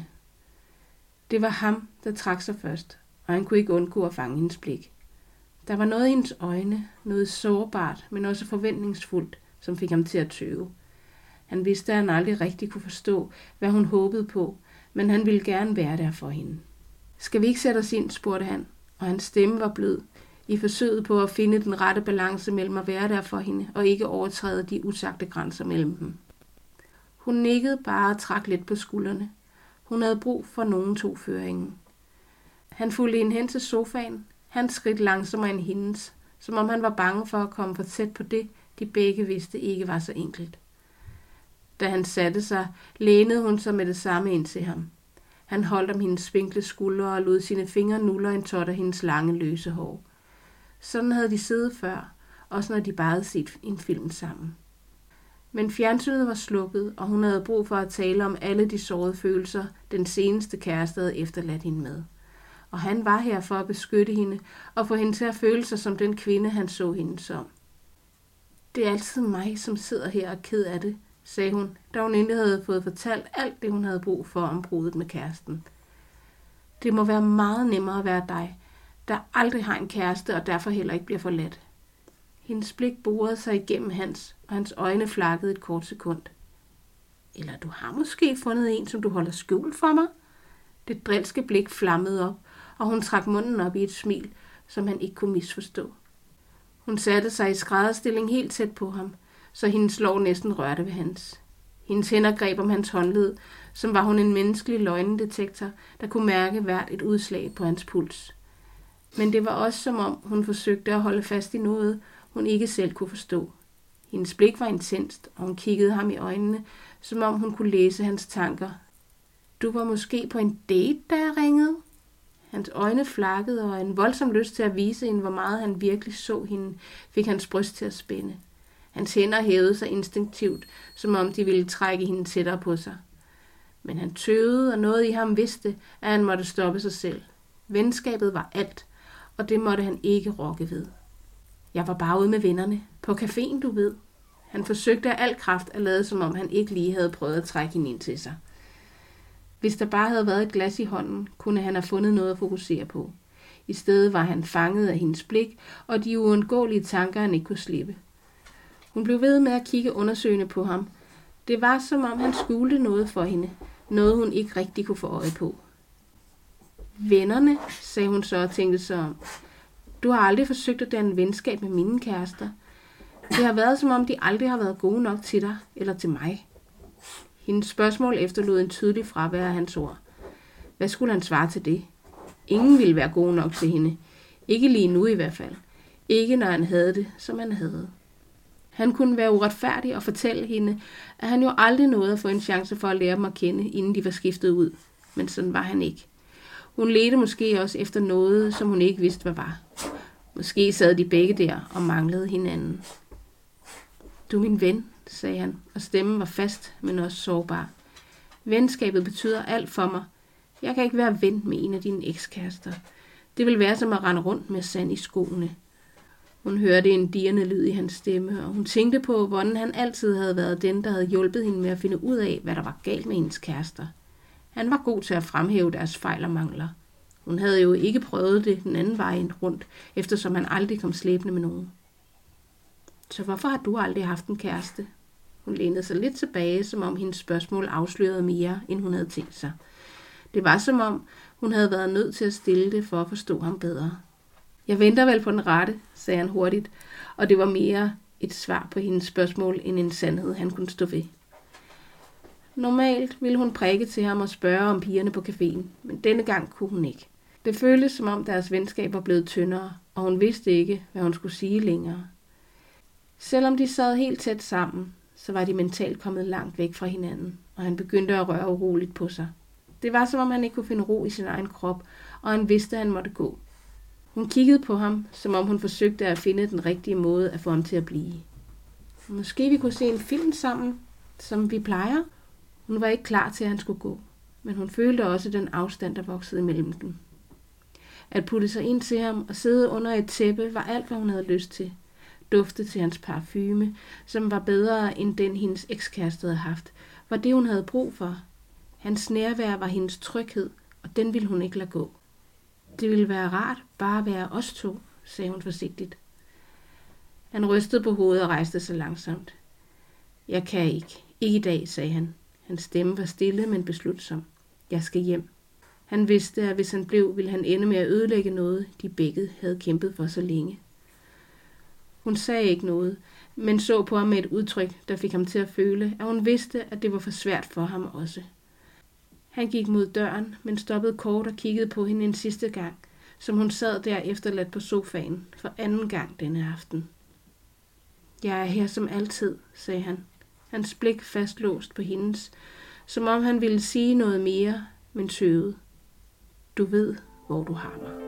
Det var ham, der trak sig først, og han kunne ikke undgå at fange hendes blik. Der var noget i hendes øjne, noget sårbart, men også forventningsfuldt, som fik ham til at tøve. Han vidste, at han aldrig rigtig kunne forstå, hvad hun håbede på, men han ville gerne være der for hende. Skal vi ikke sætte os ind, spurgte han, og hans stemme var blød, i forsøget på at finde den rette balance mellem at være der for hende, og ikke overtræde de usagte grænser mellem dem. Hun nikkede bare og trak lidt på skuldrene. Hun havde brug for nogen tog føringen. Han fulgte hende hen til sofaen, hans skridt langsommere end hendes, som om han var bange for at komme for tæt på det, de begge vidste ikke var så enkelt. Da han satte sig, lænede hun sig med det samme ind til ham. Han holdt om hendes spinkle skuldre og lod sine fingre nulle en tot af hendes lange, løse hår. Sådan havde de siddet før, også når de bare havde set en film sammen. Men fjernsynet var slukket, og hun havde brug for at tale om alle de sårede følelser, den seneste kæreste havde efterladt hende med. Og han var her for at beskytte hende og få hende til at føle sig som den kvinde, han så hende som. Det er altid mig, som sidder her og er ked af det, sagde hun, da hun endelig havde fået fortalt alt det, hun havde brug for om bruddet med kæresten. Det må være meget nemmere at være dig, der aldrig har en kæreste og derfor heller ikke bliver forladt. Hendes blik borede sig igennem hans, og hans øjne flakkede et kort sekund. Eller du har måske fundet en, som du holder skjult for mig? Det drilske blik flammede op, og hun trak munden op i et smil, som han ikke kunne misforstå. Hun satte sig i skrædderstilling helt tæt på ham, så hendes lår næsten rørte ved hans. Hendes hænder greb om hans håndled, som var hun en menneskelig løgndetektor, der kunne mærke hvert et udslag på hans puls. Men det var også som om, hun forsøgte at holde fast i noget, hun ikke selv kunne forstå. Hendes blik var intenst, og hun kiggede ham i øjnene, som om hun kunne læse hans tanker. Du var måske på en date, da jeg ringede? Hans øjne flakkede, og en voldsom lyst til at vise hende, hvor meget han virkelig så hende, fik hans bryst til at spænde. Hans hænder hævede sig instinktivt, som om de ville trække hende tættere på sig. Men han tøvede, og noget i ham vidste, at han måtte stoppe sig selv. Venskabet var alt, og det måtte han ikke rokke ved. Jeg var bare ude med vennerne. På caféen, du ved. Han forsøgte af al kraft at lade, som om han ikke lige havde prøvet at trække hende ind til sig. Hvis der bare havde været et glas i hånden, kunne han have fundet noget at fokusere på. I stedet var han fanget af hendes blik, og de uundgåelige tanker, han ikke kunne slippe. Hun blev ved med at kigge undersøgende på ham. Det var, som om han skjulte noget for hende. Noget, hun ikke rigtig kunne få øje på. Vennerne, sagde hun så og tænkte sig om. Du har aldrig forsøgt at danne venskab med mine kærester. Det har været, som om de aldrig har været gode nok til dig eller til mig. Hendes spørgsmål efterlod en tydelig fravær af hans ord. Hvad skulle han svare til det? Ingen ville være god nok til hende. Ikke lige nu i hvert fald. Ikke når han havde det, som han havde. Han kunne være uretfærdig og fortælle hende, at han jo aldrig nåede at få en chance for at lære dem at kende, inden de var skiftet ud. Men sådan var han ikke. Hun ledte måske også efter noget, som hun ikke vidste, hvad var. Måske sad de begge der og manglede hinanden. Du er min ven, sagde han, og stemmen var fast, men også sårbar. Venskabet betyder alt for mig. Jeg kan ikke være ven med en af dine ekskærester. Det vil være som at rende rundt med sand i skoene. Hun hørte en dirrende lyd i hans stemme, og hun tænkte på, hvordan han altid havde været den, der havde hjulpet hende med at finde ud af, hvad der var galt med hendes kærester. Han var god til at fremhæve deres fejl og mangler. Hun havde jo ikke prøvet det den anden vej rundt, eftersom han aldrig kom slæbende med nogen. Så hvorfor har du aldrig haft en kæreste? Hun lænede sig lidt tilbage, som om hendes spørgsmål afslørede mere, end hun havde tænkt sig. Det var som om, hun havde været nødt til at stille det for at forstå ham bedre. Jeg venter vel på den rette, sagde han hurtigt, og det var mere et svar på hendes spørgsmål, end en sandhed, han kunne stå ved. Normalt ville hun prikke til ham og spørge om pigerne på caféen, men denne gang kunne hun ikke. Det føltes som om deres venskab var blevet tyndere, og hun vidste ikke, hvad hun skulle sige længere. Selvom de sad helt tæt sammen, så var de mentalt kommet langt væk fra hinanden, og han begyndte at røre uroligt på sig. Det var som om han ikke kunne finde ro i sin egen krop, og han vidste, at han måtte gå. Hun kiggede på ham, som om hun forsøgte at finde den rigtige måde at få ham til at blive. Måske vi kunne se en film sammen, som vi plejer. Hun var ikke klar til, at han skulle gå, men hun følte også den afstand, der voksede imellem dem. At putte sig ind til ham og sidde under et tæppe var alt, hvad hun havde lyst til. Dufte til hans parfume, som var bedre end den hendes ekskæreste havde haft, var det, hun havde brug for. Hans nærvær var hendes tryghed, og den ville hun ikke lade gå. Det ville være rart bare at være os to, sagde hun forsigtigt. Han rystede på hovedet og rejste sig langsomt. Jeg kan ikke. Ikke i dag, sagde han. Hans stemme var stille, men beslutsom. Jeg skal hjem. Han vidste, at hvis han blev, ville han ende med at ødelægge noget, de begge havde kæmpet for så længe. Hun sagde ikke noget, men så på ham med et udtryk, der fik ham til at føle, at hun vidste, at det var for svært for ham også. Han gik mod døren, men stoppede kort og kiggede på hende en sidste gang, som hun sad der efterladt på sofaen for anden gang denne aften. Jeg er her som altid, sagde han. Hans blik fastlåst på hendes, som om han ville sige noget mere, men tøvede. Du ved, hvor du har mig.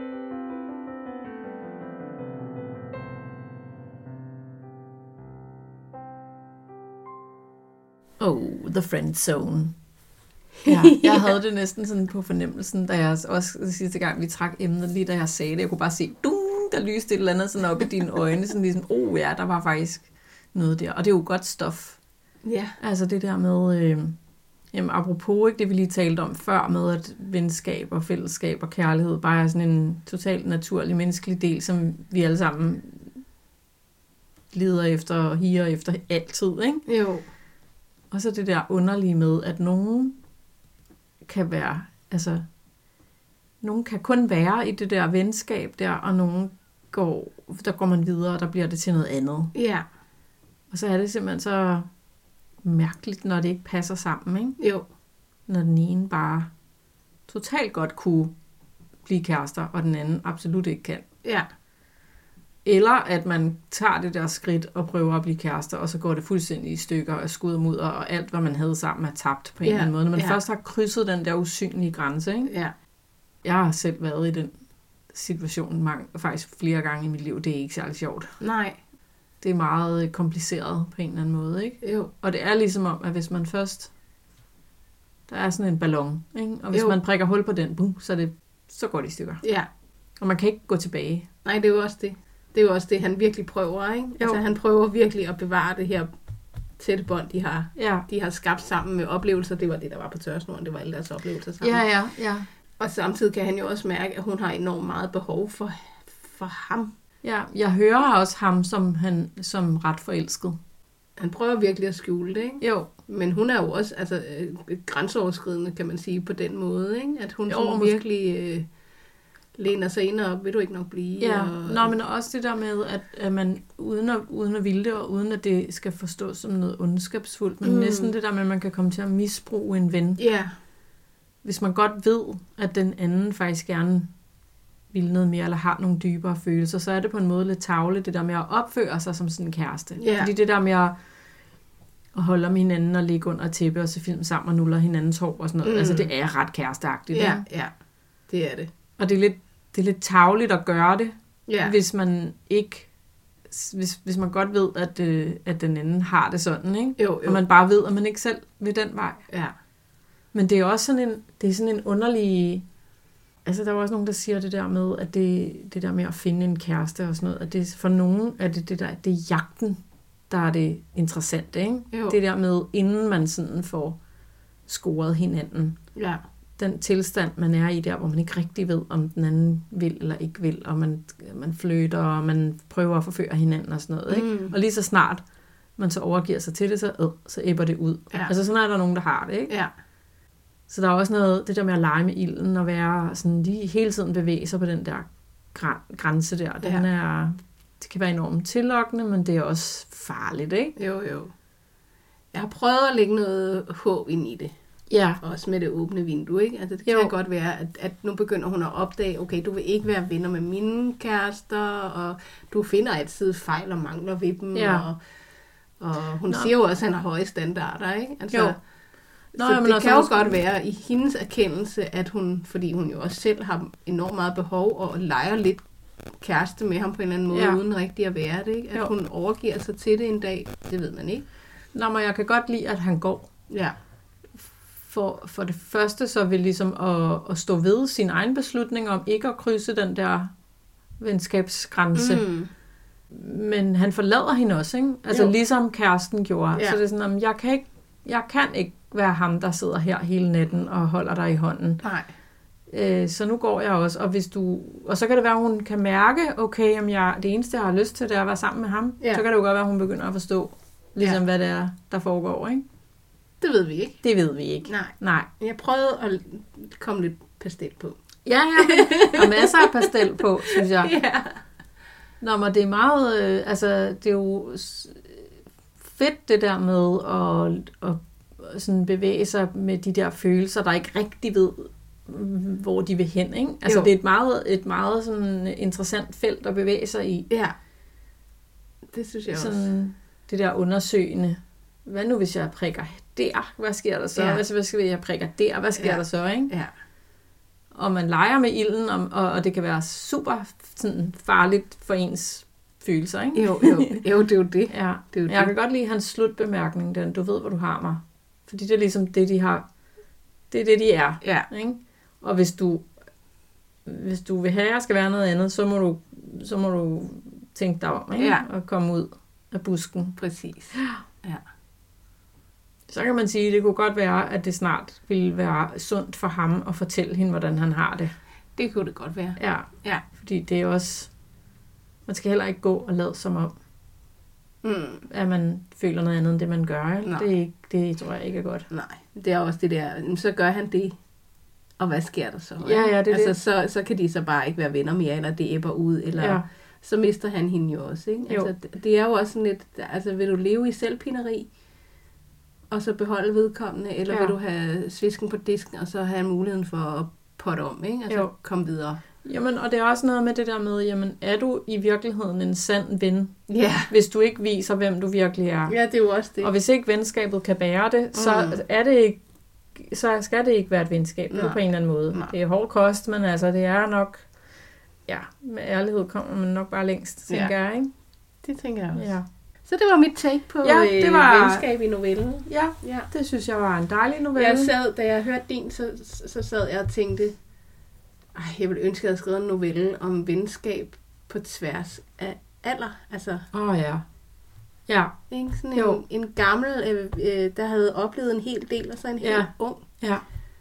Oh, the friend zone. Ja, jeg havde det næsten sådan på fornemmelsen, da jeg også sidste gang, vi trak emnet, lige da jeg sagde det. Jeg kunne bare se, der lyste et eller andet sådan op i dine øjne, sådan ligesom, ja, der var faktisk noget der. Og det er jo godt stof. Ja. Altså det der med, apropos ikke det, vi lige talte om før, med at venskab og fællesskab og kærlighed bare er sådan en totalt naturlig menneskelig del, som vi alle sammen leder efter og higer efter altid, ikke? Jo. Og så det der underlige med, at nogen kan være, altså, nogen kan kun være i det der venskab der, og nogen der går man videre, og der bliver det til noget andet. Ja. Og så er det simpelthen så mærkeligt, når det ikke passer sammen, ikke? Jo. Når den ene bare totalt godt kunne blive kærester, og den anden absolut ikke kan. Ja. Eller at man tager det der skridt og prøver at blive kærester, og så går det fuldstændig i stykker af skud og mudder, og alt, hvad man havde sammen, er tabt på en eller anden måde. Når man først har krydset den der usynlige grænse, ikke? Ja. Jeg har selv været i den situation faktisk flere gange i mit liv. Det er ikke særlig sjovt. Nej. Det er meget kompliceret på en eller anden måde, ikke? Jo. Og det er ligesom om, at hvis man først... Der er sådan en ballon, ikke? Og hvis man prikker hul på den, så går det i stykker. Ja. Og man kan ikke gå tilbage. Nej, det er jo også det. Det er jo også det, han virkelig prøver, ikke? Altså, han prøver virkelig at bevare det her tætte bånd, de har skabt sammen med oplevelser. Det var det, der var på tørsnoren. Det var alle deres oplevelser sammen. Ja. Og samtidig kan han jo også mærke, at hun har enormt meget behov for ham. Ja, jeg hører også ham som ret forelsket. Han prøver virkelig at skjule det, ikke? Jo. Men hun er jo også grænseoverskridende, kan man sige, på den måde, ikke? At hun virkelig læner sig ind og vil du ikke nok blive. Ja, men også det der med, at man uden at ville det, og uden at det skal forstås som noget ondskabsfuldt, men næsten det der med, at man kan komme til at misbruge en ven. Ja. hvis man godt ved, at den anden faktisk gerne vil noget mere, eller har nogle dybere følelser, så er det på en måde lidt tarveligt, det der med at opføre sig som sådan en kæreste. Ja. Fordi det der med at holde om hinanden og ligge under tæppe og se film sammen og nuller hinandens hår og sådan noget, altså det er ret kæresteagtigt. Ja, ja, det er det. Og det er lidt tarveligt at gøre det, hvis man ikke, hvis man godt ved, at den anden har det sådan, ikke? Jo. Og man bare ved, at man ikke selv vil den vej. Ja. Men det er også sådan en underlig... Altså, der er også nogen, der siger det der med, at det der med at finde en kæreste og sådan noget, at det for nogen er det er jagten, der er det interessante, ikke? Jo. Det der med, inden man sådan får scoret hinanden. Ja. Den tilstand, man er i der, hvor man ikke rigtig ved, om den anden vil eller ikke vil, og man flirter, og man prøver at forføre hinanden og sådan noget, ikke? Og lige så snart man så overgiver sig til det, så æbber det ud. Ja. Altså, sådan er der nogen, der har det, ikke? Ja. Så der er også noget, det der med at lege med ilden, og være sådan, lige hele tiden bevæge sig på den der grænse der. Det kan være enormt tillokkende, men det er også farligt, ikke? Jo. Jeg har prøvet at lægge noget håb ind i det. Ja. Også med det åbne vindue, ikke? Altså, det kan godt være, at nu begynder hun at opdage, okay, du vil ikke være venner med mine kærester, og du finder altid fejl og mangler ved dem, og hun siger jo også, at han har høje standarder, ikke? Altså, jo. Så det kan jo godt være i hendes erkendelse, at hun, fordi hun jo også selv har enormt meget behov, og leger lidt kæreste med ham på en eller anden måde, uden rigtig at være det, ikke? At hun overgiver sig til det en dag, det ved man ikke. Nå, men jeg kan godt lide, at han går. Ja. For det første så vil ligesom at stå ved sin egen beslutning om ikke at krydse den der venskabsgrænse. Men han forlader hende også, ikke? Altså ligesom kæresten gjorde. Ja. Så det er sådan, jeg kan ikke være ham, der sidder her hele natten og holder dig i hånden. Nej. Så nu går jeg også, og så kan det være, at hun kan mærke, okay, det eneste, jeg har lyst til, det er at være sammen med ham. Ja. Så kan det jo godt være, at hun begynder at forstå, ligesom hvad det er, der foregår, ikke? Det ved vi ikke. Det ved vi ikke. Nej. Jeg prøvede at komme lidt pastel på. Ja. Og masser af pastel på, synes jeg. Ja. Nå, men det er meget, det er jo fedt det der med at sådan bevæge sig med de der følelser, der ikke rigtig ved, hvor de vil hen, ikke? Altså, det er et meget sådan interessant felt at bevæge sig i. Ja, det synes jeg sådan, også. Det der undersøgende. Hvad nu, hvis jeg prikker der? Hvad sker der så? Hvad skal jeg prikker der? Hvad sker der så, ikke? Ja. Og man leger med ilden, og det kan være super sådan, farligt for ens følelser, ikke? Jo, det er jo det. Ja. Jeg kan godt lide hans slutbemærkning, den, du ved, hvor du har mig. Fordi det er ligesom det, de har. Det er det, de er. Ja. Ikke? Og hvis du vil have, at jeg skal være noget andet, så må du tænke dig om, ikke? Og komme ud af busken. Præcis. Ja. Så kan man sige, at det kunne godt være, at det snart ville være sundt for ham at fortælle hende, hvordan han har det. Det kunne det godt være. Ja. Fordi det er også... Man skal heller ikke gå og lade som om, at man føler noget andet, end det man gør. Det tror jeg ikke er godt. Nej, det er også det der, så gør han det, og hvad sker der så? Ja, det er altså, det. Så kan de så bare ikke være venner mere, eller det æbber ud, eller så mister han hende jo også. Ikke? Altså, det er jo også sådan lidt, altså vil du leve i selvpineri, og så beholde vedkommende, eller vil du have svisken på disken, og så have muligheden for at potte om, ikke? Altså komme videre. Jamen, og det er også noget med det der med, jamen, er du i virkeligheden en sand ven? Ja. Hvis du ikke viser, hvem du virkelig er. Ja, det er jo også det. Og hvis ikke venskabet kan bære det, så er det ikke, så skal det ikke være et venskab på en eller anden måde. Nej. Det er hård kost, men altså, det er nok, med ærlighed kommer man nok bare længst, tænker jeg, ikke? Det tænker jeg også. Ja. Så det var mit take på venskab i novellen. Ja, det synes jeg var en dejlig novelle. Da jeg hørte din, så sad jeg og tænkte, jeg ville ønske, at jeg havde skrevet en novelle om venskab på tværs af alder. Altså, ja. Ikke? Sådan en gammel, der havde oplevet en hel del, og så en helt ung. Ja.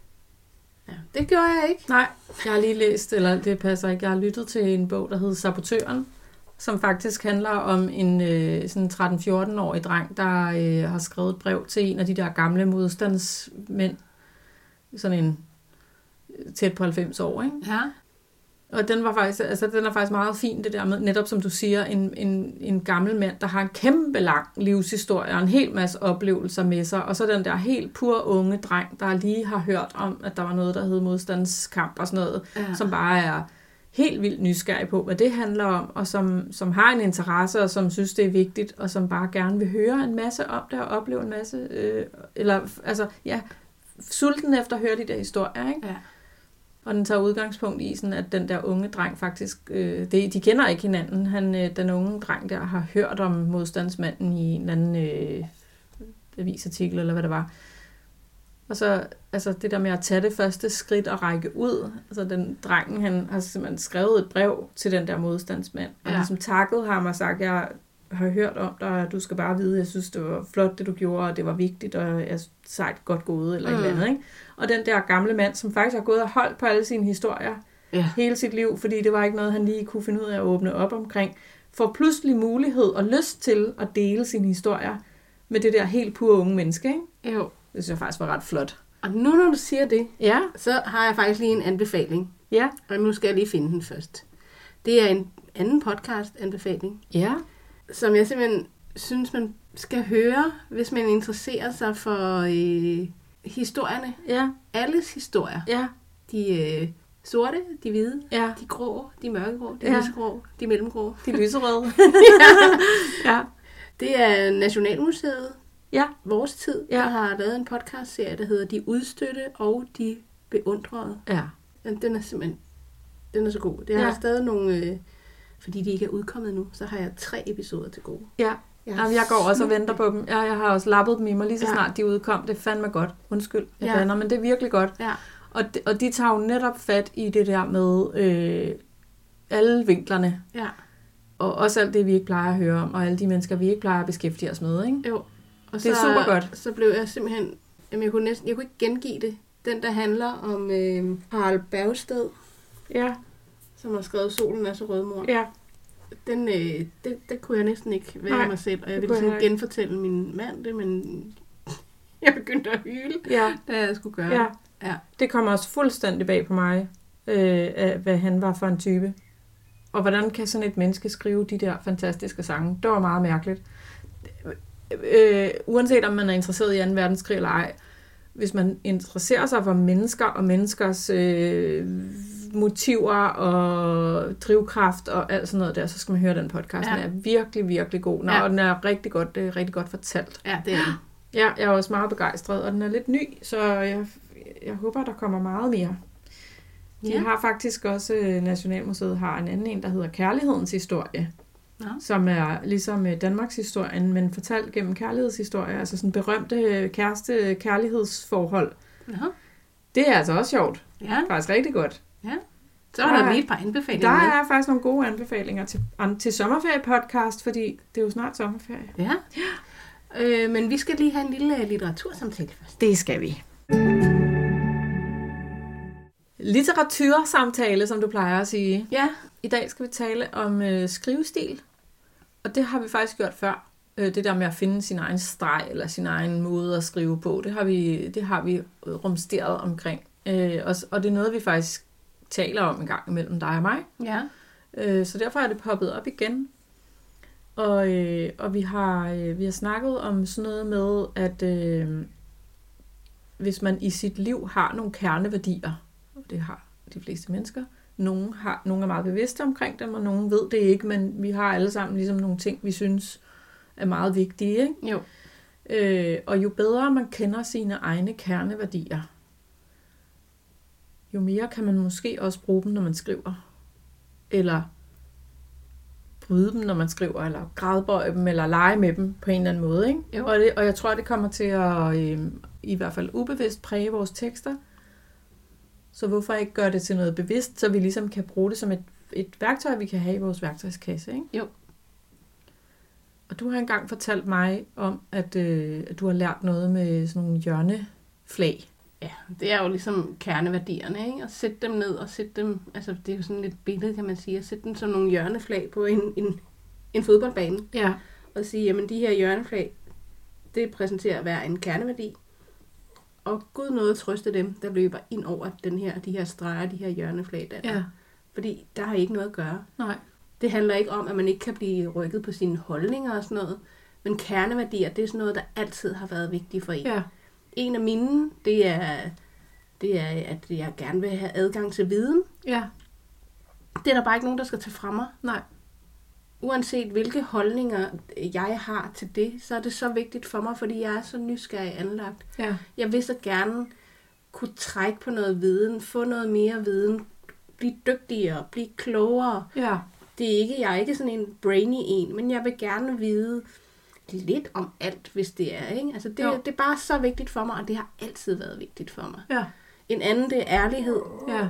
Det gjorde jeg ikke. Nej, jeg har lige læst, eller det passer ikke, jeg har lyttet til en bog, der hedder Sabotøren, som faktisk handler om en sådan 13-14-årig dreng, der har skrevet et brev til en af de der gamle modstandsmænd. Sådan en tæt på 90 år, ikke? Ja. Og den er faktisk meget fin, det der med, netop som du siger, en gammel mand, der har en kæmpe lang livshistorie og en hel masse oplevelser med sig, og så den der helt pur unge dreng, der lige har hørt om, at der var noget, der hed modstandskamp og sådan noget, som bare er helt vildt nysgerrig på, hvad det handler om, og som har en interesse, og som synes, det er vigtigt, og som bare gerne vil høre en masse om det, og opleve en masse, sulten efter at høre de der historier, ikke? Ja. Og den tager udgangspunkt i, sådan, at den der unge dreng faktisk, de kender ikke hinanden. Den unge dreng der har hørt om modstandsmanden i en eller anden avisartikel, eller hvad det var. Og så det der med at tage det første skridt og række ud. Altså den drengen, han har simpelthen skrevet et brev til den der modstandsmand. Og ligesom takket ham og sagt, jeg har hørt om dig, og du skal bare vide, jeg synes, det var flot, det du gjorde, og det var vigtigt, og jeg sejt godt gået, eller et eller andet, ikke? Og den der gamle mand, som faktisk har gået og holdt på alle sine historier hele sit liv, fordi det var ikke noget, han lige kunne finde ud af at åbne op omkring, får pludselig mulighed og lyst til at dele sine historier med det der helt pure unge menneske, ikke? Jo. Det synes jeg faktisk var ret flot. Og nu når du siger det, så har jeg faktisk lige en anbefaling. Ja. Og nu skal jeg lige finde den først. Det er en anden podcast-anbefaling. Ja. Som jeg simpelthen synes, man skal høre, hvis man interesserer sig for historierne. Ja. Alles historier. Ja. De sorte, de hvide, de grå, de mørkegrå, de lysegrå, de mellemgrå. De lyserøde. Ja. Det er Nationalmuseet, Vores Tid, der har lavet en podcastserie, der hedder De Udstødte og De Beundrede. Ja. Den er simpelthen, den er så god. Det har stadig nogle... fordi de ikke er udkommet nu, så har jeg 3 episoder til gode. Ja, jeg går også og venter på dem. Jeg har også lappet dem i mig lige så snart de udkom. Det er fandme godt. Undskyld, jeg bander, men det er virkelig godt. Ja. Og de tager jo netop fat i det der med alle vinklerne. Ja. Og også alt det, vi ikke plejer at høre om, og alle de mennesker, vi ikke plejer at beskæftige os med, ikke? Jo. Og det er super godt. Så blev jeg simpelthen... Jamen, jeg kunne ikke gengive det. Den, der handler om Harald Bergsted. Ja. Som har skrevet Solen er så rødmor. Ja. Den kunne jeg næsten ikke være mig selv. Og jeg ville sådan genfortælle min mand det, men jeg begyndte at hyle, da jeg skulle gøre det. Ja. Det kommer også fuldstændig bag på mig, hvad han var for en type. Og hvordan kan sådan et menneske skrive de der fantastiske sange? Det var meget mærkeligt. Uanset om man er interesseret i 2. verdenskrig eller ej, hvis man interesserer sig for mennesker og menneskers motiver og drivkraft og alt sådan noget der, så skal man høre den podcast. Den er virkelig, virkelig god. Og den er rigtig godt fortalt. Ja, det er den. Ja, jeg er også meget begejstret, og den er lidt ny, så jeg håber, der kommer meget mere. De har faktisk også, Nationalmuseet har en anden en, der hedder Kærlighedens Historie, som er ligesom Danmarks historien, men fortalt gennem kærlighedshistorie, altså sådan berømte kærlighedsforhold. Aha. Det er altså også sjovt. Ja. Faktisk rigtig godt. Ja. Så var der lige et par anbefalinger. Der er faktisk nogle gode anbefalinger til sommerferie-podcast, fordi det er jo snart sommerferie. Ja. Men vi skal lige have en lille litteratursamtale først. Det skal vi. Litteratursamtale, som du plejer at sige. Ja. I dag skal vi tale om skrivestil. Og det har vi faktisk gjort før. Det der med at finde sin egen streg, eller sin egen måde at skrive på, det har vi rumsteret omkring. Og det er noget, vi faktisk taler om en gang imellem dig og mig. Ja. Så derfor er det poppet op igen. Og vi har snakket om sådan noget med, at hvis man i sit liv har nogle kerneværdier, og det har de fleste mennesker, nogle er meget bevidste omkring dem, og nogle ved det ikke, men vi har alle sammen ligesom nogle ting, vi synes er meget vigtige, ikke? Jo. Og jo bedre man kender sine egne kerneværdier, jo mere kan man måske også bruge dem, når man skriver. Eller bryde dem, når man skriver, eller gradbøje dem, eller lege med dem på en eller anden måde, ikke? Og jeg tror, det kommer til at i hvert fald ubevidst præge vores tekster. Så hvorfor ikke gøre det til noget bevidst, så vi ligesom kan bruge det som et værktøj, vi kan have i vores værktøjskasse, ikke? Jo. Og du har engang fortalt mig om, at du har lært noget med sådan nogle hjørneflag. Ja, det er jo ligesom kerneværdierne, ikke? At sætte dem ned og sætte dem, altså det er jo sådan et billede, kan man sige, at sætte dem som nogle hjørneflag på en fodboldbane. Ja. Og sige, jamen de her hjørneflag, det præsenterer hver en kerneværdi. Og Gud nåede trøste dem, der løber ind over de her streger, de her hjørneflag, der Fordi der har ikke noget at gøre. Nej. Det handler ikke om, at man ikke kan blive rykket på sine holdninger og sådan noget. Men kerneværdier, det er sådan noget, der altid har været vigtigt for en. Ja. En af mine, det er, at jeg gerne vil have adgang til viden. Ja. Det er der bare ikke nogen, der skal tage fra mig. Nej. Uanset hvilke holdninger jeg har til det, så er det så vigtigt for mig, fordi jeg er så nysgerrig anlagt. Ja. Jeg vil så gerne kunne trække på noget viden, få noget mere viden, blive dygtigere, blive klogere. Ja. Jeg er ikke sådan en brainy en, men jeg vil gerne vide lidt om alt, hvis det er. Ikke? Altså det er bare så vigtigt for mig, og det har altid været vigtigt for mig. Ja. En anden, det er ærlighed. Ja.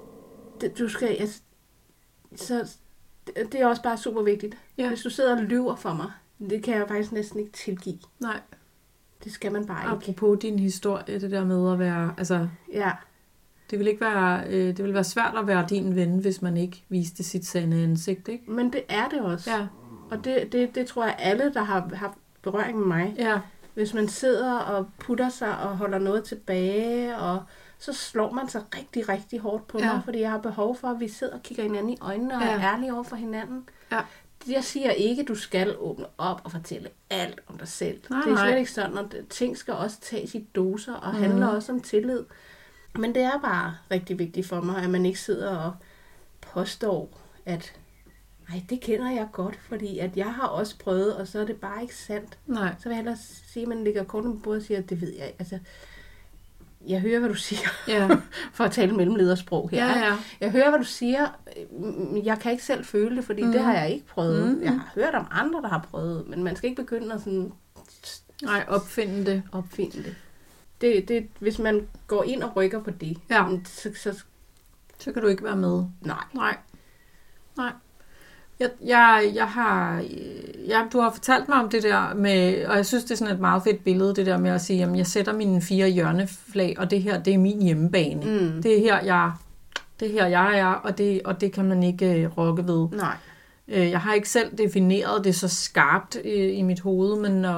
Det er også bare super vigtigt. Ja. Hvis du sidder og lyver for mig, det kan jeg faktisk næsten ikke tilgive. Nej. Det skal man bare ikke. Apropos din historie, det der med at være, altså, Ja. det vil ikke være, det vil være svært at være din ven, hvis man ikke viste sit sande ansigt, ikke? Men det er det også. Ja. Og det tror jeg alle, der har haft berøring med mig. Ja. Hvis man sidder og putter sig og holder noget tilbage, og så slår man sig rigtig, rigtig hårdt på mig, fordi jeg har behov for, at vi sidder og kigger hinanden i øjnene og er ærlige over for hinanden. Ja. Jeg siger ikke, at du skal åbne op og fortælle alt om dig selv. Nej, det er slet ikke sådan, og ting skal også tages i doser og handler også om tillid. Men det er bare rigtig vigtigt for mig, at man ikke sidder og påstår, at nej, det kender jeg godt, fordi at jeg har også prøvet, og så er det bare ikke sandt. Nej. Så vil jeg hellere sige, at man ligger kortet på bordet og siger, at det ved jeg ikke. Altså, jeg hører, hvad du siger, for at tale mellemledersprog her. Ja. Jeg hører, hvad du siger. Jeg kan ikke selv føle det, fordi det har jeg ikke prøvet. Jeg har hørt om andre, der har prøvet, men man skal ikke begynde at sådan... Nej, opfinde det. Det, hvis man går ind og rykker på det, så kan du ikke være med. Nej. Du har fortalt mig om det der med, og jeg synes, det er sådan et meget fedt billede, det der med at sige, jamen jeg sætter mine 4 hjørneflag, og det her, det er min hjemmebane. Det er her jeg er, og det kan man ikke rokke ved. Nej. Jeg har ikke selv defineret det så skarpt i mit hoved,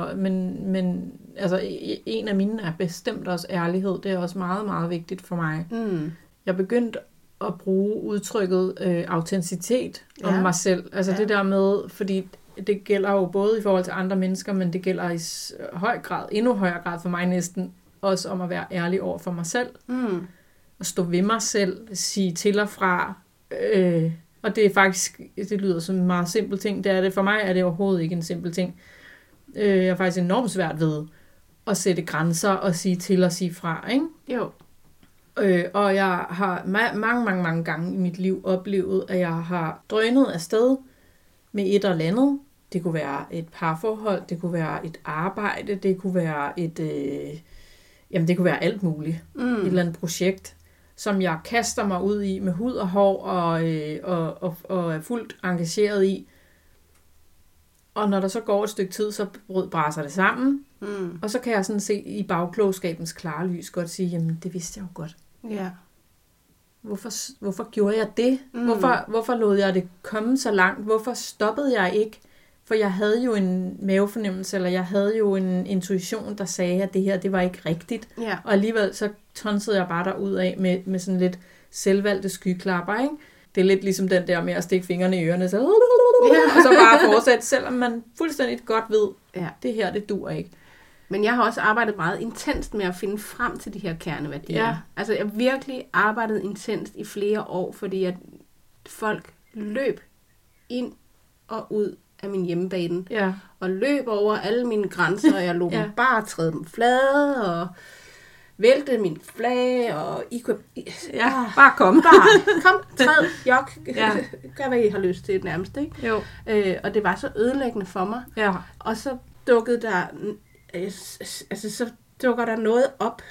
men altså, en af mine er bestemt også ærlighed. Det er også meget, meget vigtigt for mig. Jeg begyndte at bruge udtrykket autenticitet om mig selv. Altså det der med, fordi det gælder jo både i forhold til andre mennesker, men det gælder i endnu højere grad for mig næsten, også om at være ærlig over for mig selv. At stå ved mig selv, sige til og fra. Og det er faktisk, det lyder som en meget simpel ting. Det er det. For mig er det overhovedet ikke en simpel ting. Jeg er faktisk enormt svært ved at sætte grænser og sige til og sige fra, ikke? Jo. Og jeg har mange gange i mit liv oplevet, at jeg har drønet afsted med et eller andet. Det kunne være et parforhold, det kunne være et arbejde, det kunne være det kunne være alt muligt. Et eller andet projekt, som jeg kaster mig ud i med hud og hår og er fuldt engageret i. Og når der så går et stykke tid, så braser det sammen. Og så kan jeg sådan se i bagklogskabens klare lys godt sige, jamen det vidste jeg jo godt. Ja. Hvorfor gjorde jeg det? Hvorfor lod jeg det komme så langt? Hvorfor stoppede jeg ikke? For jeg havde jo en mavefornemmelse, eller jeg havde jo en intuition, der sagde, at det her, det var ikke rigtigt. Ja. Og alligevel så tonsede jeg bare derud af med sådan lidt selvvalgte skyklapper, ikke? Det er lidt ligesom den der med at stikke fingrene i ørerne, og så bare fortsætte, selvom man fuldstændig godt ved, det her, det dur ikke. Men jeg har også arbejdet meget intenst med at finde frem til de her kerneværdier. Ja. Altså jeg har virkelig arbejdet intenst i flere år, fordi at folk løb ind og ud af min hjemmebane. Ja. Og løb over alle mine grænser, og jeg lå dem bare træde dem flade, og vælte min flag, og I kunne... bare kom. Kom, træd, jok, gør hvad I har lyst til nærmest, ikke? Jo. Og det var så ødelæggende for mig. Ja. Og så dukkede der... så dukker der noget op,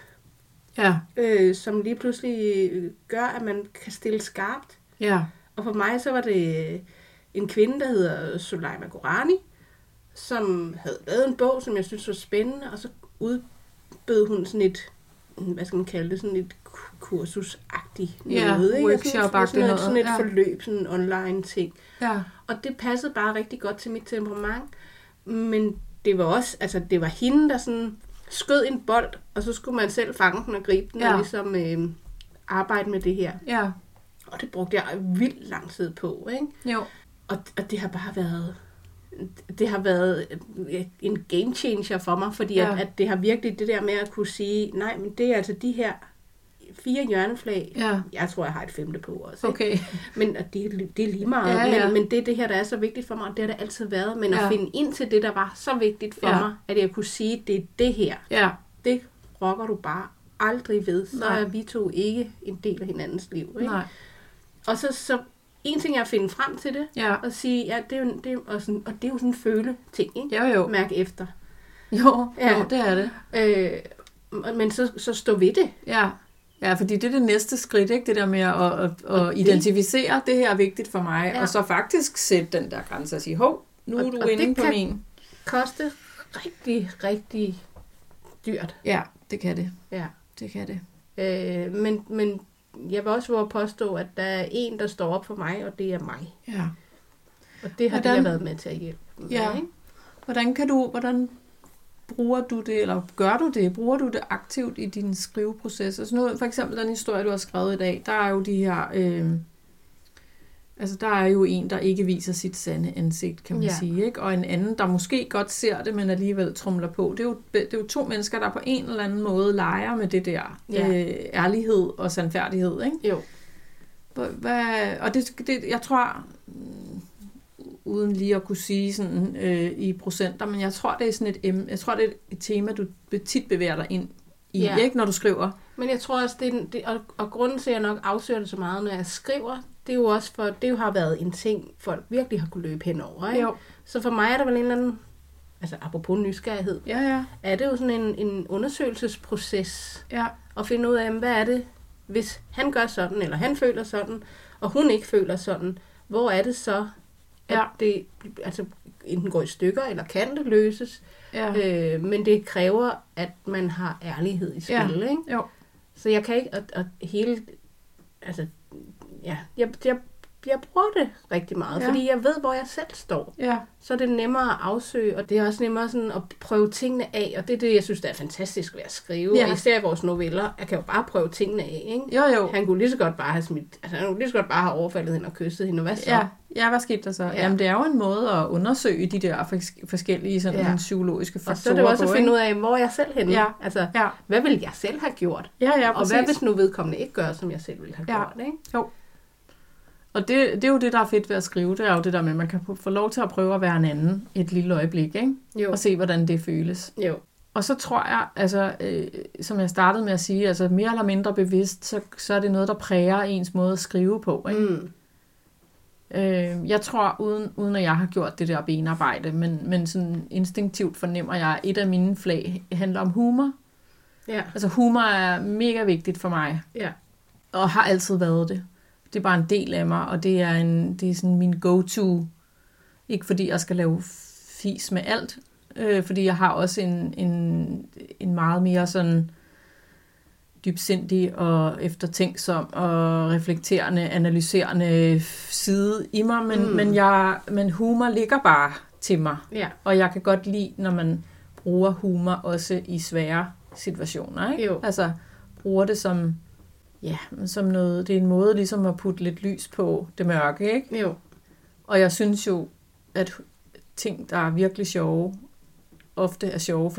som lige pludselig gør, at man kan stille skarpt. Ja. Og for mig så var det en kvinde, der hedder Soleima Gourani, som havde lavet en bog, som jeg synes var spændende, og så udbød hun sådan et, hvad skal man kalde det, sådan et kursusagtigt noget, ikke? Workshop-agtigt noget. Sådan et forløb, sådan en online ting. Ja. Og det passede bare rigtig godt til mit temperament, men det var også, altså det var hende, der sådan skød en bold, og så skulle man selv fange den og gribe den, og ligesom arbejde med det her. Ja. Og det brugte jeg vildt lang tid på, ikke? Jo. Og det har bare været... Det har været en game changer for mig, fordi at det har virkelig det der med at kunne sige, nej, men det er altså de her 4 hjørneflag. Ja. Jeg tror, jeg har et 5. på også. Okay. Men det er lige meget. Ja. Men det er det her, der er så vigtigt for mig, og det har det altid været. Men at finde ind til det, der var så vigtigt for mig, at jeg kunne sige, det er det her. Ja. Det rokker du bare aldrig ved. Så er vi to ikke en del af hinandens liv. Ikke? Nej. Og så en ting er at finde frem til det, og sige, ja, det er jo sådan, og det er jo sådan en føle-ting, ikke? Jo. Mærke efter. Jo, det er det. Men så stå ved det. Ja, fordi det er det næste skridt, ikke? Det der med at identificere, det her er vigtigt for mig, og så faktisk sætte den der grænse og sige, hov, nu er du inde på min. Det kan koste rigtig, rigtig dyrt. Ja, det kan det. Ja. Det kan det. Men jeg vil også våge påstå, at der er en, der står op for mig, og det er mig. Ja. Og det har jeg været med til at hjælpe med, ikke? Hvordan bruger du det, eller gør du det? Bruger du det aktivt i din skriveproces? Altså nu, for eksempel den historie, du har skrevet i dag, der er jo de her... der er jo en, der ikke viser sit sande ansigt, kan man sige, ikke? Og en anden, der måske godt ser det, men alligevel trumler på. Det er jo 2 mennesker, der på en eller anden måde leger med det der ærlighed og sandfærdighed, ikke? Jo. Og det, jeg tror, uden lige at kunne sige sådan i procenter, men jeg tror, det er sådan et tema, du tit bevæger dig ind i, ikke, når du skriver. Men jeg tror også, og grunden til, at jeg nok afsøger det så meget, når jeg skriver, det er jo også for, det jo har været en ting, folk virkelig har kunne løbe henover, ikke? Jo. Så for mig er der vel en eller anden, altså apropos nysgerrighed, er det jo sådan en undersøgelsesproces, at finde ud af, hvad er det, hvis han gør sådan, eller han føler sådan, og hun ikke føler sådan, hvor er det så, at det altså enten går i stykker, eller kan det løses, men det kræver, at man har ærlighed i spil, ikke? Jo. Så jeg kan ikke, at hele, altså, jeg bruger det rigtig meget, fordi jeg ved, hvor jeg selv står. Ja. Så er det nemmere at afsøge, og det er også nemmere sådan at prøve tingene af, og det er det, jeg synes, der er fantastisk ved at skrive. Ja. Og især i vores noveller, jeg kan jo bare prøve tingene af, ikke? Jo. Han kunne lige så godt bare have overfaldet hende og kysset hende, og hvad så? Ja, hvad skete der så? Ja. Jamen, det er jo en måde at undersøge de der forskellige sådan psykologiske faktorer. Og så er det også at finde ud af, hvor jeg selv henne. Ja. Altså, hvad vil jeg selv have gjort? Ja, og hvad hvis nu vedkommende ikke gør, som jeg selv ville have gjort, ikke? Jo. Og det er jo det, der er fedt ved at skrive. Det er jo det der med, at man kan få lov til at prøve at være en anden et lille øjeblik, ikke? Jo. Og se, hvordan det føles. Jo. Og så tror jeg, altså, som jeg startede med at sige, altså mere eller mindre bevidst, så er det noget, der præger ens måde at skrive på, ikke? Mm. Jeg tror, uden at jeg har gjort det der benarbejde, men sådan instinktivt fornemmer jeg, at et af mine flag handler om humor. Ja. Altså humor er mega vigtigt for mig. Ja. Og har altid været det. Det er bare en del af mig, og det er sådan min go-to. Ikke fordi jeg skal lave fis med alt, fordi jeg har også en meget mere sådan dybsindig og eftertænksom og reflekterende, analyserende side i mig, men humor ligger bare til mig. Ja. Og jeg kan godt lide, når man bruger humor også i svære situationer, ikke? Jo. Altså bruger det som noget, det er en måde ligesom at putte lidt lys på det mørke, ikke? Jo. Og jeg synes jo, at ting, der er virkelig sjove, ofte er sjove,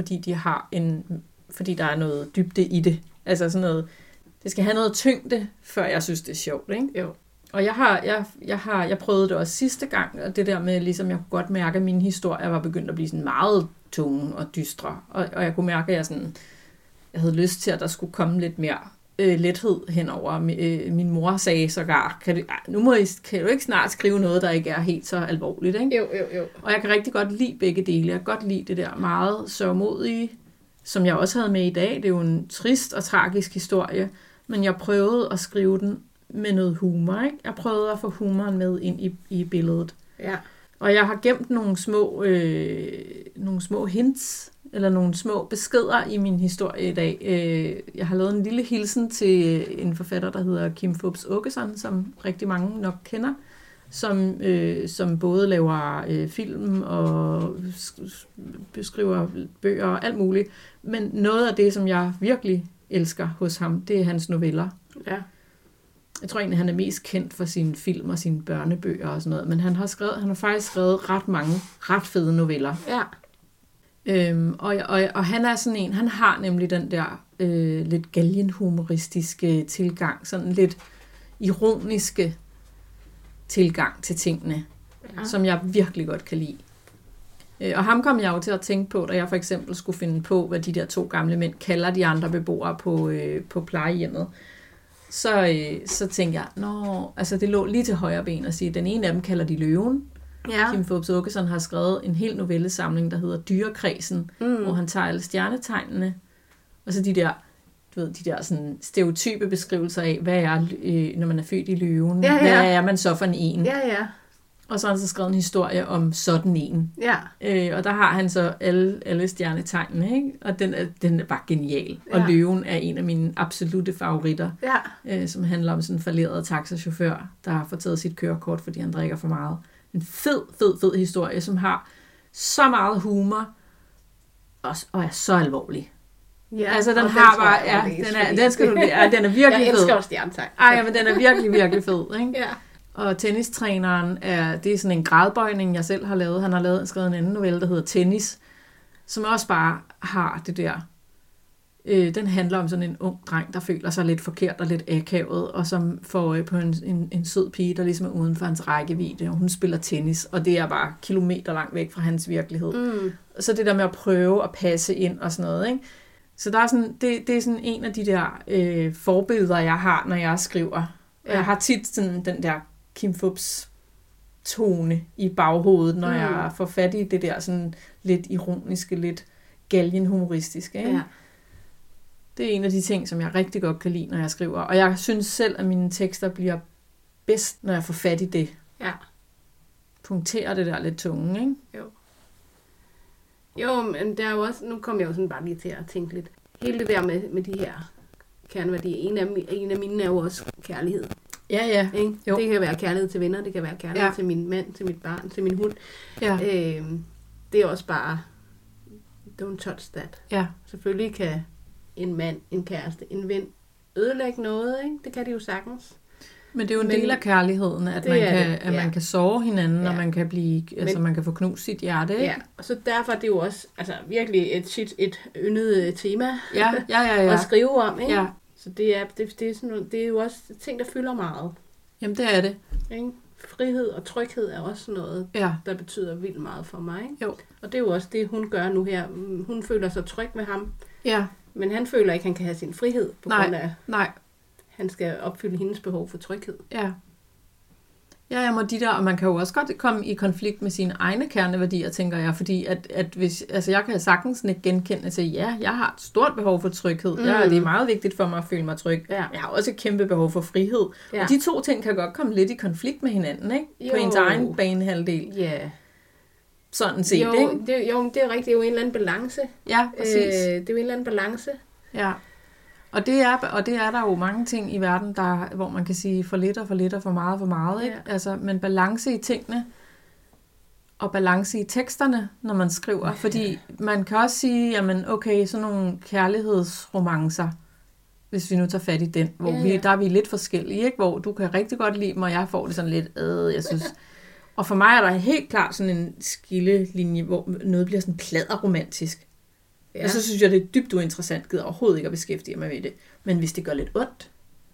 fordi der er noget dybde i det. Altså sådan noget, det skal have noget tyngde, før jeg synes, det er sjovt, ikke? Jo. Og jeg prøvede det også sidste gang, og det der med, ligesom jeg kunne godt mærke, at mine historier var begyndt at blive sådan meget tunge og dystre. Og jeg kunne mærke, at jeg havde lyst til, at der skulle komme lidt mere lethed henover. Min mor sagde sågar, kan du ikke snart skrive noget, der ikke er helt så alvorligt, ikke? Jo. Og jeg kan rigtig godt lide begge dele. Jeg kan godt lide det der meget sørgmodige, som jeg også havde med i dag. Det er jo en trist og tragisk historie, men jeg prøvede at skrive den med noget humor, ikke? Jeg prøvede at få humoren med ind i billedet. Ja. Og jeg har gemt nogle små hints, eller nogle små beskeder i min historie i dag. Jeg har lavet en lille hilsen til en forfatter, der hedder Kim Fupz Aakeson, som rigtig mange nok kender, som både laver film og beskriver bøger og alt muligt. Men noget af det, som jeg virkelig elsker hos ham, det er hans noveller. Ja. Jeg tror egentlig, han er mest kendt for sine film og sine børnebøger og sådan noget, men han har faktisk skrevet ret mange ret fede noveller. Ja. Og han er sådan en, han har nemlig den der lidt galgenhumoristiske tilgang, sådan lidt ironiske tilgang til tingene, som jeg virkelig godt kan lide. Og ham kom jeg jo til at tænke på, da jeg for eksempel skulle finde på, hvad de der 2 gamle mænd kalder de andre beboere på plejehjemmet. Så tænkte jeg, altså det lå lige til højre ben at sige, den ene af dem kalder de Løven. Ja. Kim Fupz Aakeson har skrevet en hel novellesamling, der hedder Dyrekredsen, hvor han tager alle stjernetegnene, og så de der sådan stereotype beskrivelser af, hvad er, når man er født i løven, hvad er man så for en? Ja, ja. Og så har han så skrevet en historie om sådan en. Ja. Og der har han så alle stjernetegnene, ikke? Og den er bare genial. Ja. Og Løven er en af mine absolute favoritter, som handler om sådan en falderet taxachauffør, der har fået taget sit kørekort, fordi han drikker for meget. En fed historie, som har så meget humor, og er så alvorlig. Ja, altså den har bare, den er virkelig fed. Jeg elsker også stjernetegn. Men den er virkelig, virkelig fed, ikke? Ja. Og tennistræneren det er sådan en gradbøjning, jeg selv har lavet. Han har skrevet en anden novelle, der hedder Tennis, som også bare har det der. Den handler om sådan en ung dreng, der føler sig lidt forkert og lidt akavet, og som får øje på en sød pige, der ligesom er uden for hans rækkevidde, og hun spiller tennis, og det er bare kilometer langt væk fra hans virkelighed. Så det der med at prøve at passe ind og sådan noget, ikke? Så der er sådan, det er sådan en af de der forbilleder, jeg har, når jeg skriver. Ja. Jeg har tit sådan den der Kim Fupz tone i baghovedet, når jeg får fat i det der sådan lidt ironiske, lidt galgenhumoristiske, ikke? Ja. Det er en af de ting, som jeg rigtig godt kan lide, når jeg skriver. Og jeg synes selv, at mine tekster bliver bedst, når jeg får fat i det. Ja. Punkterer det der lidt tunge, ikke? Jo, men der er jo også, nu kommer jeg jo sådan bare lige til at tænke lidt. Hele det der med de her kerneværdier, en af mine er jo også kærlighed. Ja. Jo. Det kan være kærlighed til venner, det kan være kærlighed til min mand, til mit barn, til min hund. Ja. Det er også bare, don't touch that. Ja. Selvfølgelig kan en mand, en kæreste, en ven ødelægge noget, ikke? Det kan de jo sagtens. Men det er jo en del af kærligheden, at man kan såre hinanden, og man kan man kan få knust sit hjerte, ikke? Ja, og så derfor er det jo også virkelig et yndet tema at skrive om, ikke? Ja. Så det er sådan noget, det er jo også ting, der fylder meget. Jamen, det er det. Ikke? Frihed og tryghed er også noget, der betyder vildt meget for mig, ikke? Jo. Og det er jo også det, hun gør nu her. Hun føler sig tryg med ham. Ja. Men han føler ikke, at han kan have sin frihed på grund af, han skal opfylde hendes behov for tryghed. Ja. Ja, og man kan jo også godt komme i konflikt med sine egne kerneværdier, tænker jeg, fordi at hvis, jeg kan sagtens ikke genkende til, jeg har et stort behov for tryghed. Ja, det er meget vigtigt for mig at føle mig tryg. Ja. Jeg har også et kæmpe behov for frihed. Ja. Og de 2 ting kan godt komme lidt i konflikt med hinanden, ikke? Jo. På ens egen banehalvdel. Ja. Sådan set, ikke? Det er rigtigt. Det er jo en eller anden balance. Ja, præcis. Det er jo en eller anden balance. Ja. Og det er der jo mange ting i verden, hvor man kan sige for lidt og for lidt og for meget, ikke? Ja. Altså, men balance i tingene, og balance i teksterne, når man skriver. Fordi man kan også sige, jamen okay, sådan nogle kærlighedsromancer, hvis vi nu tager fat i den, hvor der er vi lidt forskellige, ikke? Hvor du kan rigtig godt lide mig, og jeg får det sådan lidt, jeg synes. Og for mig er der helt klart sådan en skillelinje, hvor noget bliver sådan pladderromantisk. Ja. Og så synes jeg, det er dybt uinteressant, gider overhovedet ikke at beskæftige mig med det. Men hvis det gør lidt ondt,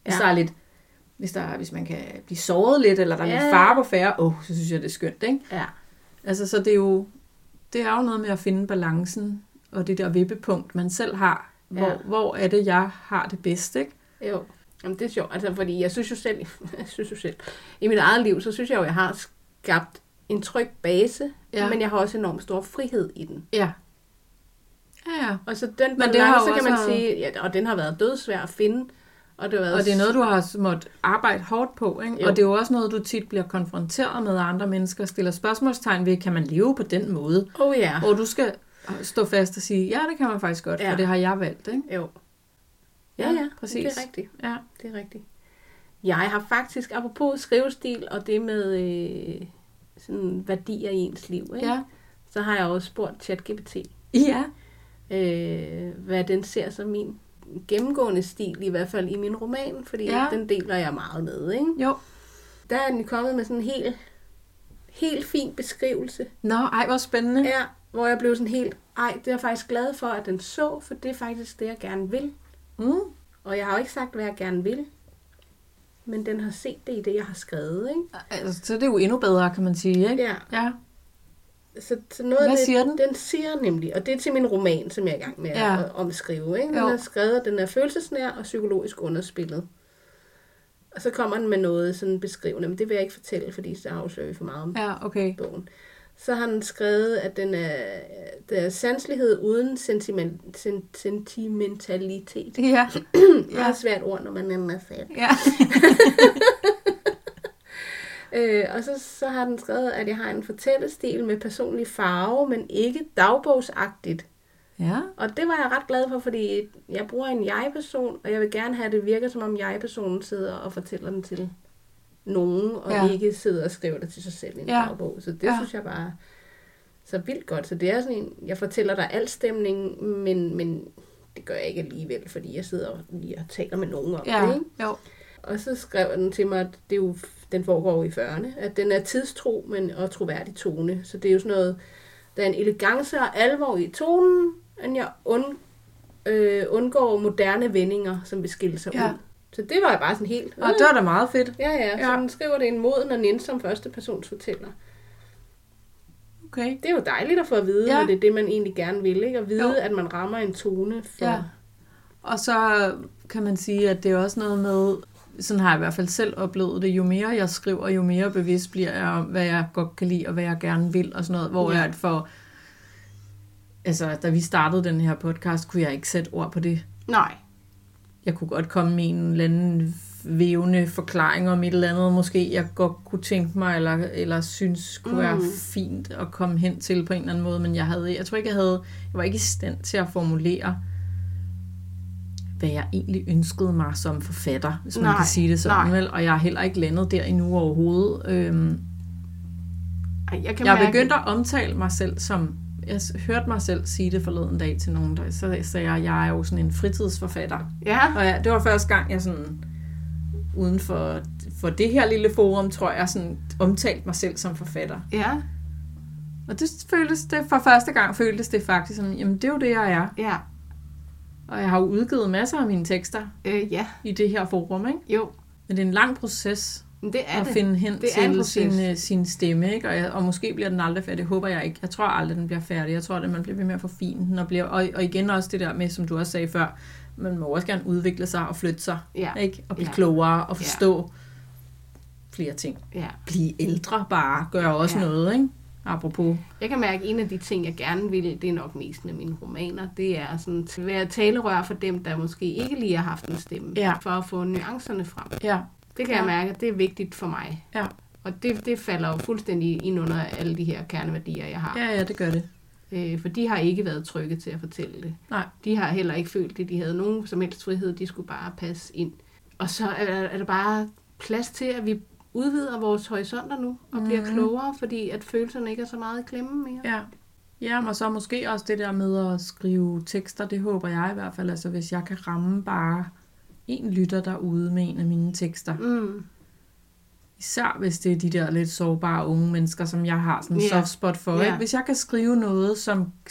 hvis man kan blive såret lidt, eller der er lidt fare på færre, så synes jeg, det er skønt, ikke? Ja. Altså, så det er jo noget med at finde balancen, og det der vippepunkt, man selv har. Hvor er det, jeg har det bedst, ikke? Jo, jamen, det er sjovt, altså, fordi jeg synes jo selv, i mit eget liv, så synes jeg jo, jeg har skabt en tryg base, men jeg har også enormt stor frihed i den. Ja. Ja. Og så den balance, kan man sige, og den har været dødsvær at finde. Og det er noget, du har måttet arbejde hårdt på, ikke? Og det er jo også noget, du tit bliver konfronteret med andre mennesker, stiller spørgsmålstegn ved, kan man leve på den måde? Hvor du skal stå fast og sige, ja, det kan man faktisk godt, for det har jeg valgt, ikke? Jo. Ja, præcis. Det er rigtigt. Ja, det er rigtigt. Jeg har faktisk, apropos skrivestil, og det med sådan værdier i ens liv, ikke? Så har jeg også spurgt ChatGPT. Ja. Hvad den ser som gennemgående stil, i hvert fald i min roman, fordi den deler jeg meget med, ikke? Jo. Der er den kommet med sådan en helt fin beskrivelse. Nå, ej, hvor spændende. Ja, hvor jeg blev sådan helt, det er jeg faktisk glad for, at den så, for det er faktisk det, jeg gerne vil. Mm. Og jeg har jo ikke sagt, hvad jeg gerne vil, men den har set det i det, jeg har skrevet, ikke? Altså, så det er jo endnu bedre, kan man sige, ikke? Ja. Så noget hvad af det, siger den? Den siger nemlig, og det er til min roman, som jeg er i gang med at omskrive, ikke? Den er skrevet, den er følelsesnær og psykologisk underspillet. Og så kommer den med noget sådan beskrivende, men det vil jeg ikke fortælle, fordi så afslører vi for meget om bogen. Så har den skrevet, at der er sanselighed uden sentimentalitet. Ja. Det er et svært ord, når man er fat. Ja. Og så har den skrevet, at jeg har en fortællestil med personlig farve, men ikke dagbogsagtigt. Ja. Og det var jeg ret glad for, fordi jeg bruger en jeg-person, og jeg vil gerne have, at det virker, som om jeg-personen sidder og fortæller den til nogen, og ikke sidder og skriver det til sig selv i en dagbog. Så det synes jeg bare så vildt godt. Så det er sådan en, jeg fortæller dig al stemning, men det gør jeg ikke alligevel, fordi jeg sidder lige og taler med nogen om det. Ikke? Jo. Og så skrev den til mig, at det er jo, den foregår i 40'erne, at den er tidstro, men og troværdig tone. Så det er jo sådan noget, der er en elegance og alvor i tonen, men jeg undgår moderne vendinger, som vil skille sig ud. Så det var jeg bare sådan helt... Og det var da meget fedt. Ja. Så den skriver det en moden og nænsom første persons fortæller. Okay. Det er jo dejligt at få at vide, at det er det, man egentlig gerne vil, ikke? At vide, at man rammer en tone for... Ja. Og så kan man sige, at det er også noget med... Sådan har jeg i hvert fald selv oplevet det. Jo mere jeg skriver, jo mere bevidst bliver jeg om, hvad jeg godt kan lide, og hvad jeg gerne vil, og sådan noget. Hvor jeg da vi startede den her podcast, kunne jeg ikke sætte ord på det. Nej. Jeg kunne godt komme med en eller anden vævende forklaring om et eller andet, måske jeg godt kunne tænke mig, eller synes kunne være fint at komme hen til på en eller anden måde, men jeg var ikke i stand til at formulere, hvad jeg egentlig ønskede mig som forfatter, hvis man kan sige det sådan, vel? Og jeg er heller ikke landet der endnu overhovedet. Jeg er begyndt at omtale mig selv som, jeg hørte mig selv sige det forleden dag til nogen, der så sagde jeg, at jeg er jo sådan en fritidsforfatter. Ja. Og det var første gang, jeg sådan, uden for det her lille forum, tror jeg, sådan omtalte mig selv som forfatter. Ja. Og for første gang føltes det faktisk som, jamen det er jo det, jeg er. Ja. Og jeg har jo udgivet masser af mine tekster i det her forum, ikke? Jo. Men det er en lang proces det er at finde hen til sin stemme, ikke? Og måske bliver den aldrig færdig. Det håber jeg ikke. Jeg tror aldrig, den bliver færdig. Jeg tror, at man bliver ved med at forfine den. Og igen også det der med, som du også sagde før, man må også gerne udvikle sig og flytte sig, ikke? Og blive klogere og forstå flere ting. Ja. Blive ældre bare gør også noget, ikke? Apropos. Jeg kan mærke, at en af de ting, jeg gerne vil, det er nok mest med mine romaner, det er sådan at være talerør for dem, der måske ikke lige har haft en stemme, for at få nuancerne frem. Ja. Det kan jeg mærke, at det er vigtigt for mig. Ja. Og det falder jo fuldstændig ind under alle de her kerneværdier, jeg har. Ja, det gør det. For de har ikke været trygge til at fortælle det. Nej. De har heller ikke følt det. De havde nogen som helst frihed. De skulle bare passe ind. Og så er der bare plads til, at vi udvider vores horisonter nu og bliver klogere, fordi at følelserne ikke er så meget i klemme mere. Ja. Ja, og så måske også det der med at skrive tekster, det håber jeg i hvert fald. Altså hvis jeg kan ramme bare en lytter derude med en af mine tekster. Især hvis det er de der lidt sårbare unge mennesker, som jeg har sådan en soft spot for. Ikke? Hvis jeg kan skrive noget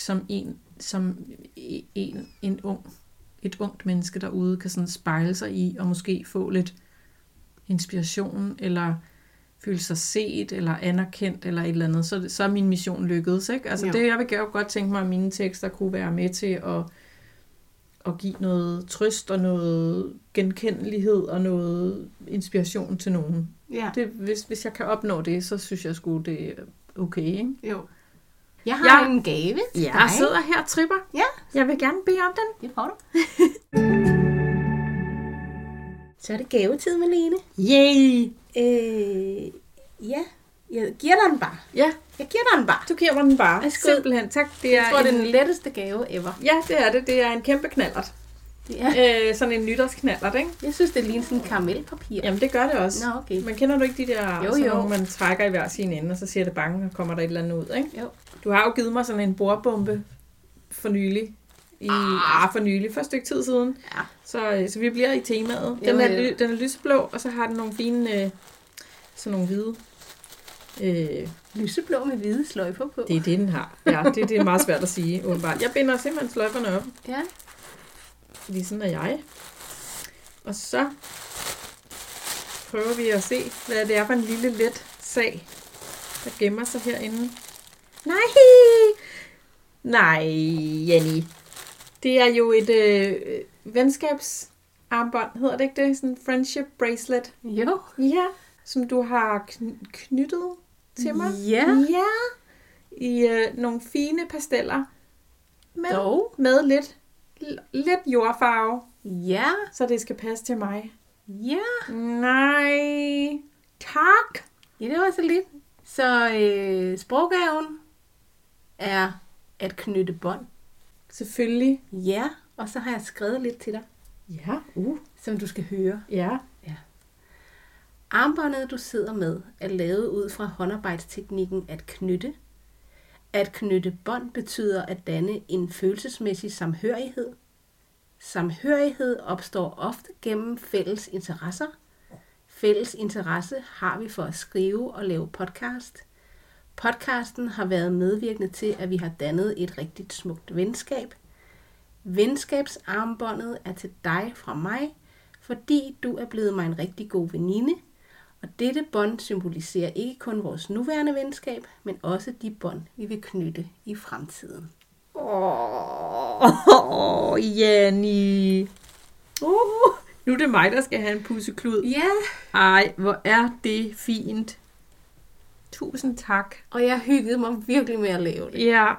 et ungt menneske derude kan sådan spejle sig i, og måske få lidt inspiration, eller føle sig set, eller anerkendt, eller et eller andet, så er min mission lykkedes. Ikke? Altså det, jeg vil godt tænke mig, at mine tekster kunne være med til at give noget trøst, og noget genkendelighed, og noget inspiration til nogen. Ja. Det, hvis jeg kan opnå det, så synes jeg sgu, det er okay, ikke? Jo. Jeg har en gave til dig. Jeg sidder her og tripper. Ja. Jeg vil gerne bede om den. Det får du. Så er det gavetid, Malene. Yay! Ja, jeg giver dig den bare. Ja. Jeg giver dig den bare. Du giver mig den bare. Simpelthen. Tak. Jeg tror, det er den letteste gave ever. Ja, det er det. Det er en kæmpe knallert. Ja. Sådan en nytårsknallert, ikke? Jeg synes, det ligner sådan en karamelpapir. Jamen, det gør det også. Nå, okay. Men kender du ikke de der, jo. Man trækker i hver sin ende, og så siger det bang, og kommer der et eller andet ud, ikke? Jo. Du har jo givet mig sådan en bordbombe for nylig. for nylig, for et stykke tid siden. Ja. Så vi bliver i temaet. Den er lyseblå, og så har den nogle fine, sådan nogle hvide. Lyseblå med hvide sløjfer på. Det er det, den har. Ja, det er meget svært at sige, åbenbart. Jeg binder simpelthen sløjferne op. Ja. Fordi sådan er jeg. Og så prøver vi at se, hvad det er for en lille let sag, der gemmer sig herinde. Nej, Jenny. Det er jo et venskabsarmbånd, hedder det ikke det? Sådan en friendship bracelet. Jo. Ja, som du har knyttet til mig. Ja. Ja. I nogle fine pasteller. Dog. Med lidt jordfarve. Ja. Så det skal passe til mig. Ja. Nej. Tak. Ja, det var så lidt. Så sproggaven er at knytte bånd. Selvfølgelig. Ja, og så har jeg skrevet lidt til dig. Ja. Som du skal høre. Ja. Armbåndet, du sidder med, er lavet ud fra håndarbejdsteknikken at knytte. At knytte bånd betyder at danne en følelsesmæssig samhørighed. Samhørighed opstår ofte gennem fælles interesser. Fælles interesse har vi for at skrive og lave podcast. Podcasten har været medvirkende til, at vi har dannet et rigtig smukt venskab. Venskabsarmbåndet er til dig fra mig, fordi du er blevet mig en rigtig god veninde. Og dette bånd symboliserer ikke kun vores nuværende venskab, men også de bånd, vi vil knytte i fremtiden. Jenny. Nu er det mig, der skal have en pusseklud. Ja. Ej, hvor er det fint. Tusind tak. Og jeg hyggede mig virkelig med at lave det. Ja.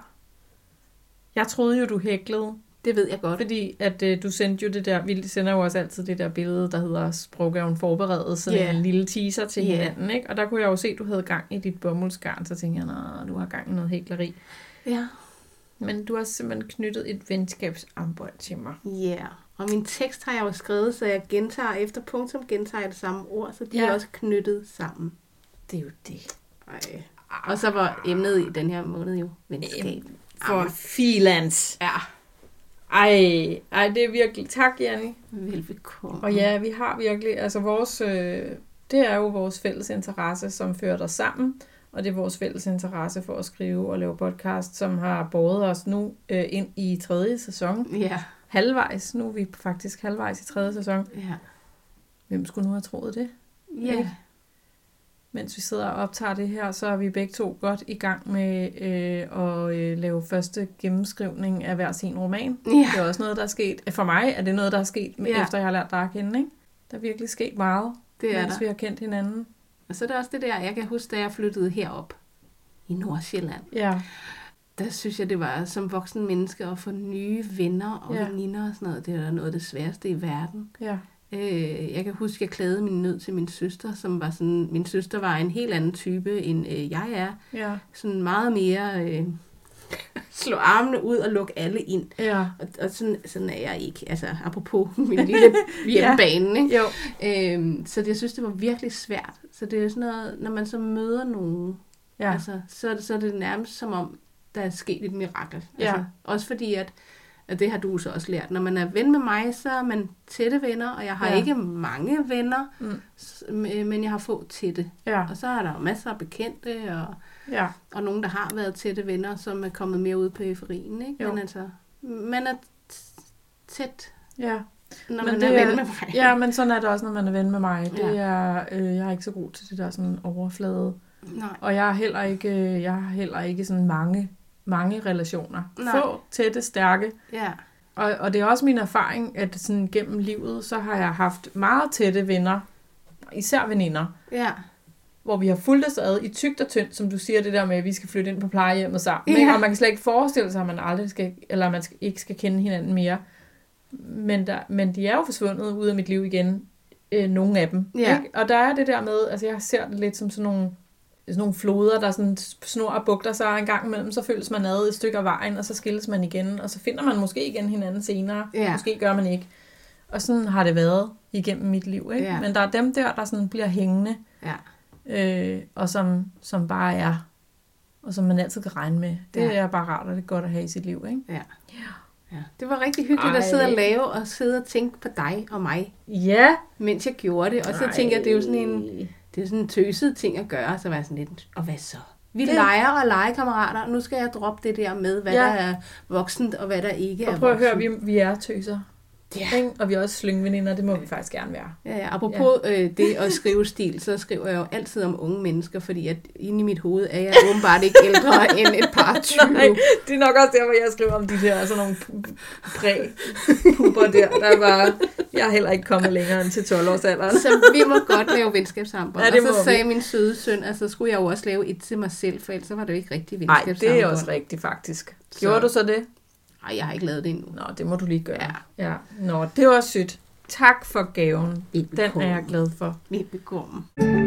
Jeg troede jo, du hæklede. Det ved jeg godt. Fordi at du sendte jo det der, vi sender jo også altid det der billede, der hedder sproggaven forberedt, sådan en lille teaser til hinanden, ikke? Og der kunne jeg jo se, at du havde gang i dit bomuldsgarn, så tænkte jeg, du har gang i noget hækleri. Ja. Men du har simpelthen knyttet et venskabsarmbånd til mig. Ja, og min tekst har jeg jo skrevet, så jeg gentager efter punktum, gentager det samme ord, så de er også knyttet sammen. Det er jo det. Ej. Og så var emnet i den her måned jo venskab. For filans. Ja. Ej, det er virkelig. Tak, Jenny. Velbekomme. Og ja, vi har virkelig, altså vores, det er jo vores fælles interesse, som fører os sammen, og det er vores fælles interesse for at skrive og lave podcast, som har båret os nu ind i 3. sæson. Ja. Halvvejs. Nu er vi faktisk halvvejs i 3. sæson. Ja. Hvem skulle nu have troet det? Ja. Mens vi sidder og optager det her, så er vi begge to godt i gang med at lave første gennemskrivning af hver sin roman. Ja. Det er også noget, der er sket. For mig er det noget, der er sket, efter jeg har lært dig at kende. Ikke? Der er virkelig sket meget, mens vi har kendt hinanden. Og så er det også det der, jeg kan huske, da jeg flyttede herop i Nordsjælland. Ja. Der synes jeg, det var som voksen menneske at få nye venner og veninder og sådan noget. Det er noget af det sværeste i verden. Ja. Jeg kan huske, at jeg klagede min nød til min søster, som var sådan, min søster var en helt anden type, end jeg er. Ja. Sådan meget mere slå armene ud og lukke alle ind. Ja. Og sådan er jeg ikke. Altså, apropos min lille hjemmebane, ikke? Jo. Så jeg synes, det var virkelig svært. Så det er sådan noget, når man så møder nogen, altså, så er det nærmest som om, der er sket et mirakel. Altså, også fordi, at det har du så også lært. Når man er ven med mig, så er man tætte venner, og jeg har ikke mange venner, men jeg har få tætte. Ja. Og så er der jo masser af bekendte, og nogen, der har været tætte venner, som er kommet mere ud på periferien. Ikke? Men altså, man er tæt, når man er ven med mig. Ja, men sådan er det også, når man er ven med mig. Det er, jeg er ikke så god til det der sådan overflade. Nej. Og jeg har heller ikke sådan mange relationer. Nej. Få, tætte, stærke. Ja. Og det er også min erfaring, at sådan gennem livet, så har jeg haft meget tætte venner, især veninder, hvor vi har fulgt os ad i tykt og tyndt, som du siger det der med, at vi skal flytte ind på plejehjemmet sammen. Ikke? Og man kan slet ikke forestille sig, at man aldrig skal, eller man ikke skal kende hinanden mere. Men de er jo forsvundet ud af mit liv igen, nogle af dem. Ikke? Og der er det der med, altså jeg ser det lidt som sådan nogle floder, der sådan snor og bugter sig en gang imellem, så føles man ad et stykke af vejen, og så skilles man igen, og så finder man måske igen hinanden senere. Måske gør man ikke. Og sådan har det været igennem mit liv. Ikke? Men der er dem der sådan bliver hængende, og som bare er, og som man altid kan regne med. Det er bare rart, og det er godt at have i sit liv. Ikke? Ja, det var rigtig hyggeligt at sidde og lave, og sidde og tænke på dig og mig, Ja. mens jeg gjorde det. Og så tænker jeg, det er jo sådan en tøset ting at gøre, så var jeg sådan lidt, og hvad så? Vi leger og legekammerater, og nu skal jeg droppe det der med, hvad der er voksent, og hvad der ikke er voksent. Og prøv at høre, vi er tøser. Ja. Og vi er også slyngveninder, det må vi faktisk gerne være. Ja. Apropos det at skrive stil, så skriver jeg jo altid om unge mennesker, fordi at inde i mit hoved er jeg åbenbart ikke ældre end et par 20. Nej, det er nok også der, hvor jeg skriver om de der sådan nogle præ-puber der bare, jeg er heller ikke kommet længere end til 12-årsalderen. Så vi må godt lave venskabssambrud. Ja, og så sagde min søde søn, at så skulle jeg jo også lave et til mig selv, for ellers var det jo ikke rigtig venskabssambrud. Nej, det er også rigtigt faktisk. Gjorde du så det? Nej, jeg har ikke lavet det endnu. Nå, det må du lige gøre. Ja. Nå, det var sødt. Tak for gaven. Den er jeg glad for. Velbekomme.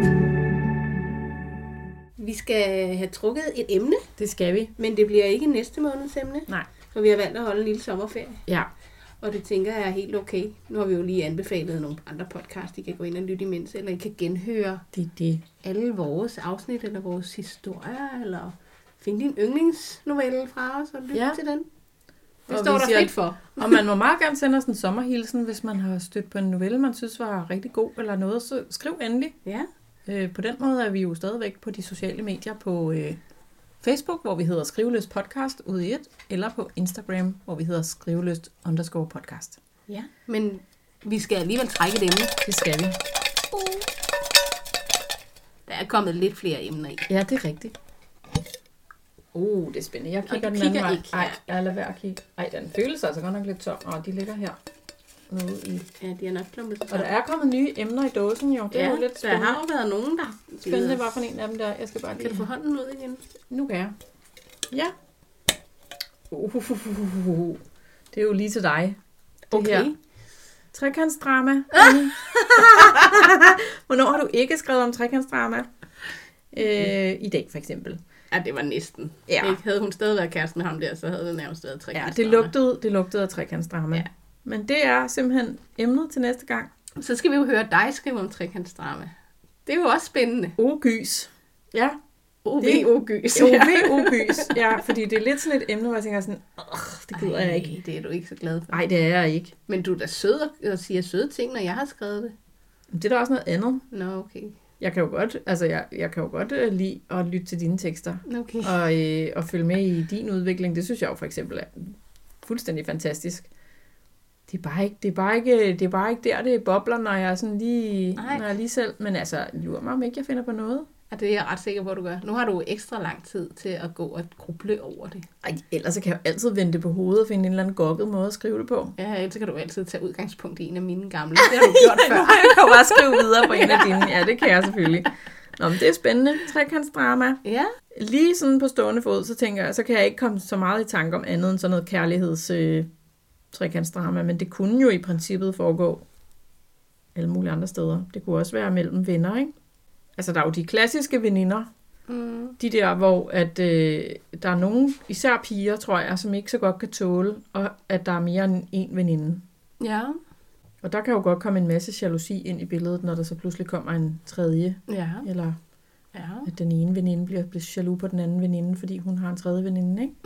Vi skal have trukket et emne. Det skal vi. Men det bliver ikke næste måneds emne. Nej. For vi har valgt at holde en lille sommerferie. Ja. Og det tænker jeg er helt okay. Nu har vi jo lige anbefalet nogle andre podcasts, I kan gå ind og lytte imens, eller I kan genhøre alle vores afsnit, eller vores historier, eller finde din yndlingsnovelle fra os og lytte til den. Det står der frit for. Og man må meget gerne sende os en sommerhilsen, hvis man har stødt på en novelle, man synes var rigtig god eller noget, så skriv endelig. Ja. På den måde er vi jo stadigvæk på de sociale medier på Facebook, hvor vi hedder Skriveløst Podcast ude i et, eller på Instagram, hvor vi hedder Skriveløst_podcast. Ja, men vi skal alligevel trække et emne. Det skal vi. Der er kommet lidt flere emner i. Ja, det er rigtigt. Det er spændende. Jeg kigger den anden vej. Ej, jeg lader være at kigge. Ej, den føles altså godt nok lidt tom. De ligger her. Ja, de er nok klumpet så tom. Og der er kommet nye emner i dåsen jo. Det er jo lidt spændende. Der har jo været nogen, der... Spændende, hvad for en af dem der. Jeg skal bare lige... Kan du få hånden ud igen? Nu kan jeg. Ja. Det er jo lige til dig. Okay. Her. Trekantsdrama. Hvornår har du ikke skrevet om trekantsdrama? I dag for eksempel. Ja, det var næsten. Ja. Ikke? Havde hun stadig været kæreste med ham der, så havde det nærmest været trekantsdrama. Ja, det lugtede af trekantsdrama. Ja. Men det er simpelthen emnet til næste gang. Så skal vi jo høre dig skrive om trekantsdrama. Det er jo også spændende. O-gys. Ja. O-V-O-gys. O-V-O-gys. Ja, fordi det er lidt sådan et emne, hvor jeg tænker sådan, det gider jeg ikke. Det er du ikke så glad for. Nej, det er jeg ikke. Men du er da sød og siger søde ting, når jeg har skrevet det. Det er da også noget andet. Nå, okay. Jeg kan jo godt lide at lytte til dine tekster. Okay. Og følge med i din udvikling. Det synes jeg jo for eksempel er fuldstændig fantastisk. Det er bare ikke der, det bobler, når jeg er sådan lige, når jeg lige selv. Men altså, lurer mig om ikke, jeg finder på noget. Og det er jeg ret sikker på, at du gør. Nu har du ekstra lang tid til at gå og gruble over det. Ej, ellers kan jeg jo altid vende det på hovedet og finde en eller anden gokket måde at skrive det på. Ja, ellers kan du altid tage udgangspunkt i en af mine gamle. Det har du gjort før. Jeg kan jo bare skrive videre på en af dine. Ja, det kan jeg selvfølgelig. Nå, men det er spændende. Trekantsdrama. Ja. Lige sådan på stående fod, så tænker jeg, så kan jeg ikke komme så meget i tanke om andet end sådan noget kærligheds trekantsdrama, men det kunne jo i princippet foregå alle mulige andre steder. Det kunne også være mellem venner, ikke? Altså, der er jo de klassiske veninder. De der, hvor at, der er nogen, især piger, tror jeg, som ikke så godt kan tåle, og at der er mere end en veninde. Ja. Og der kan jo godt komme en masse jalousi ind i billedet, når der så pludselig kommer en tredje. Ja. Eller at den ene veninde bliver jaloux på den anden veninde, fordi hun har en tredje veninde, ikke?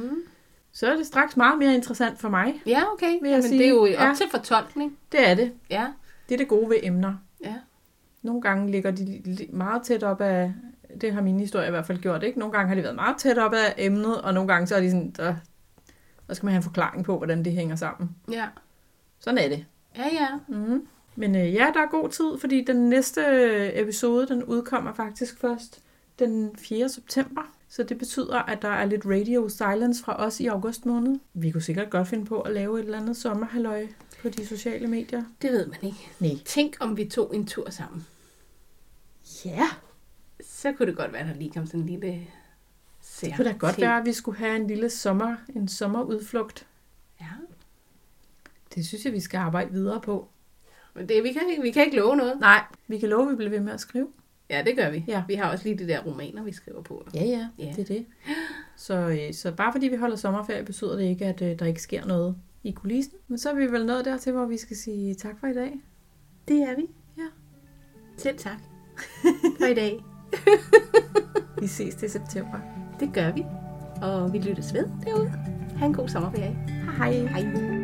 Så er det straks meget mere interessant for mig. Ja, okay. Men sige. Det er jo op til fortolkning. Det er det. Ja. Det er det gode ved emner. Ja. Nogle gange ligger de meget tæt op af, det har min historie i hvert fald gjort, ikke? Nogle gange har de været meget tæt op af emnet, og nogle gange så er de sådan, der skal man have en forklaring på, hvordan det hænger sammen. Ja. Sådan er det. Ja. Mm-hmm. Men ja, der er god tid, fordi den næste episode, den udkommer faktisk først den 4. september. Så det betyder, at der er lidt radio silence fra os i august måned. Vi kunne sikkert godt finde på at lave et eller andet sommerhalløj på de sociale medier. Det ved man ikke. Nej. Tænk, om vi tog en tur sammen. Ja. Så kunne det godt være, at der lige kom sådan en lille det kunne da godt være, at vi skulle have en lille sommerudflugt. Ja. Det synes jeg, vi skal arbejde videre på. Men det, vi kan ikke love noget. Nej, vi kan love, at vi bliver ved med at skrive. Ja, det gør vi. Ja. Vi har også lige de der romaner, vi skriver på. Ja, det er det. Så bare fordi vi holder sommerferie, betyder det ikke, at der ikke sker noget i kulissen. Men så er vi vel nået dertil, hvor vi skal sige tak for i dag. Det er vi. Ja. Selv tak for i dag. Vi ses til september. Det gør vi. Og vi lyttes ved derude. Ha' en god sommerferie. Hej. Hej. Hej.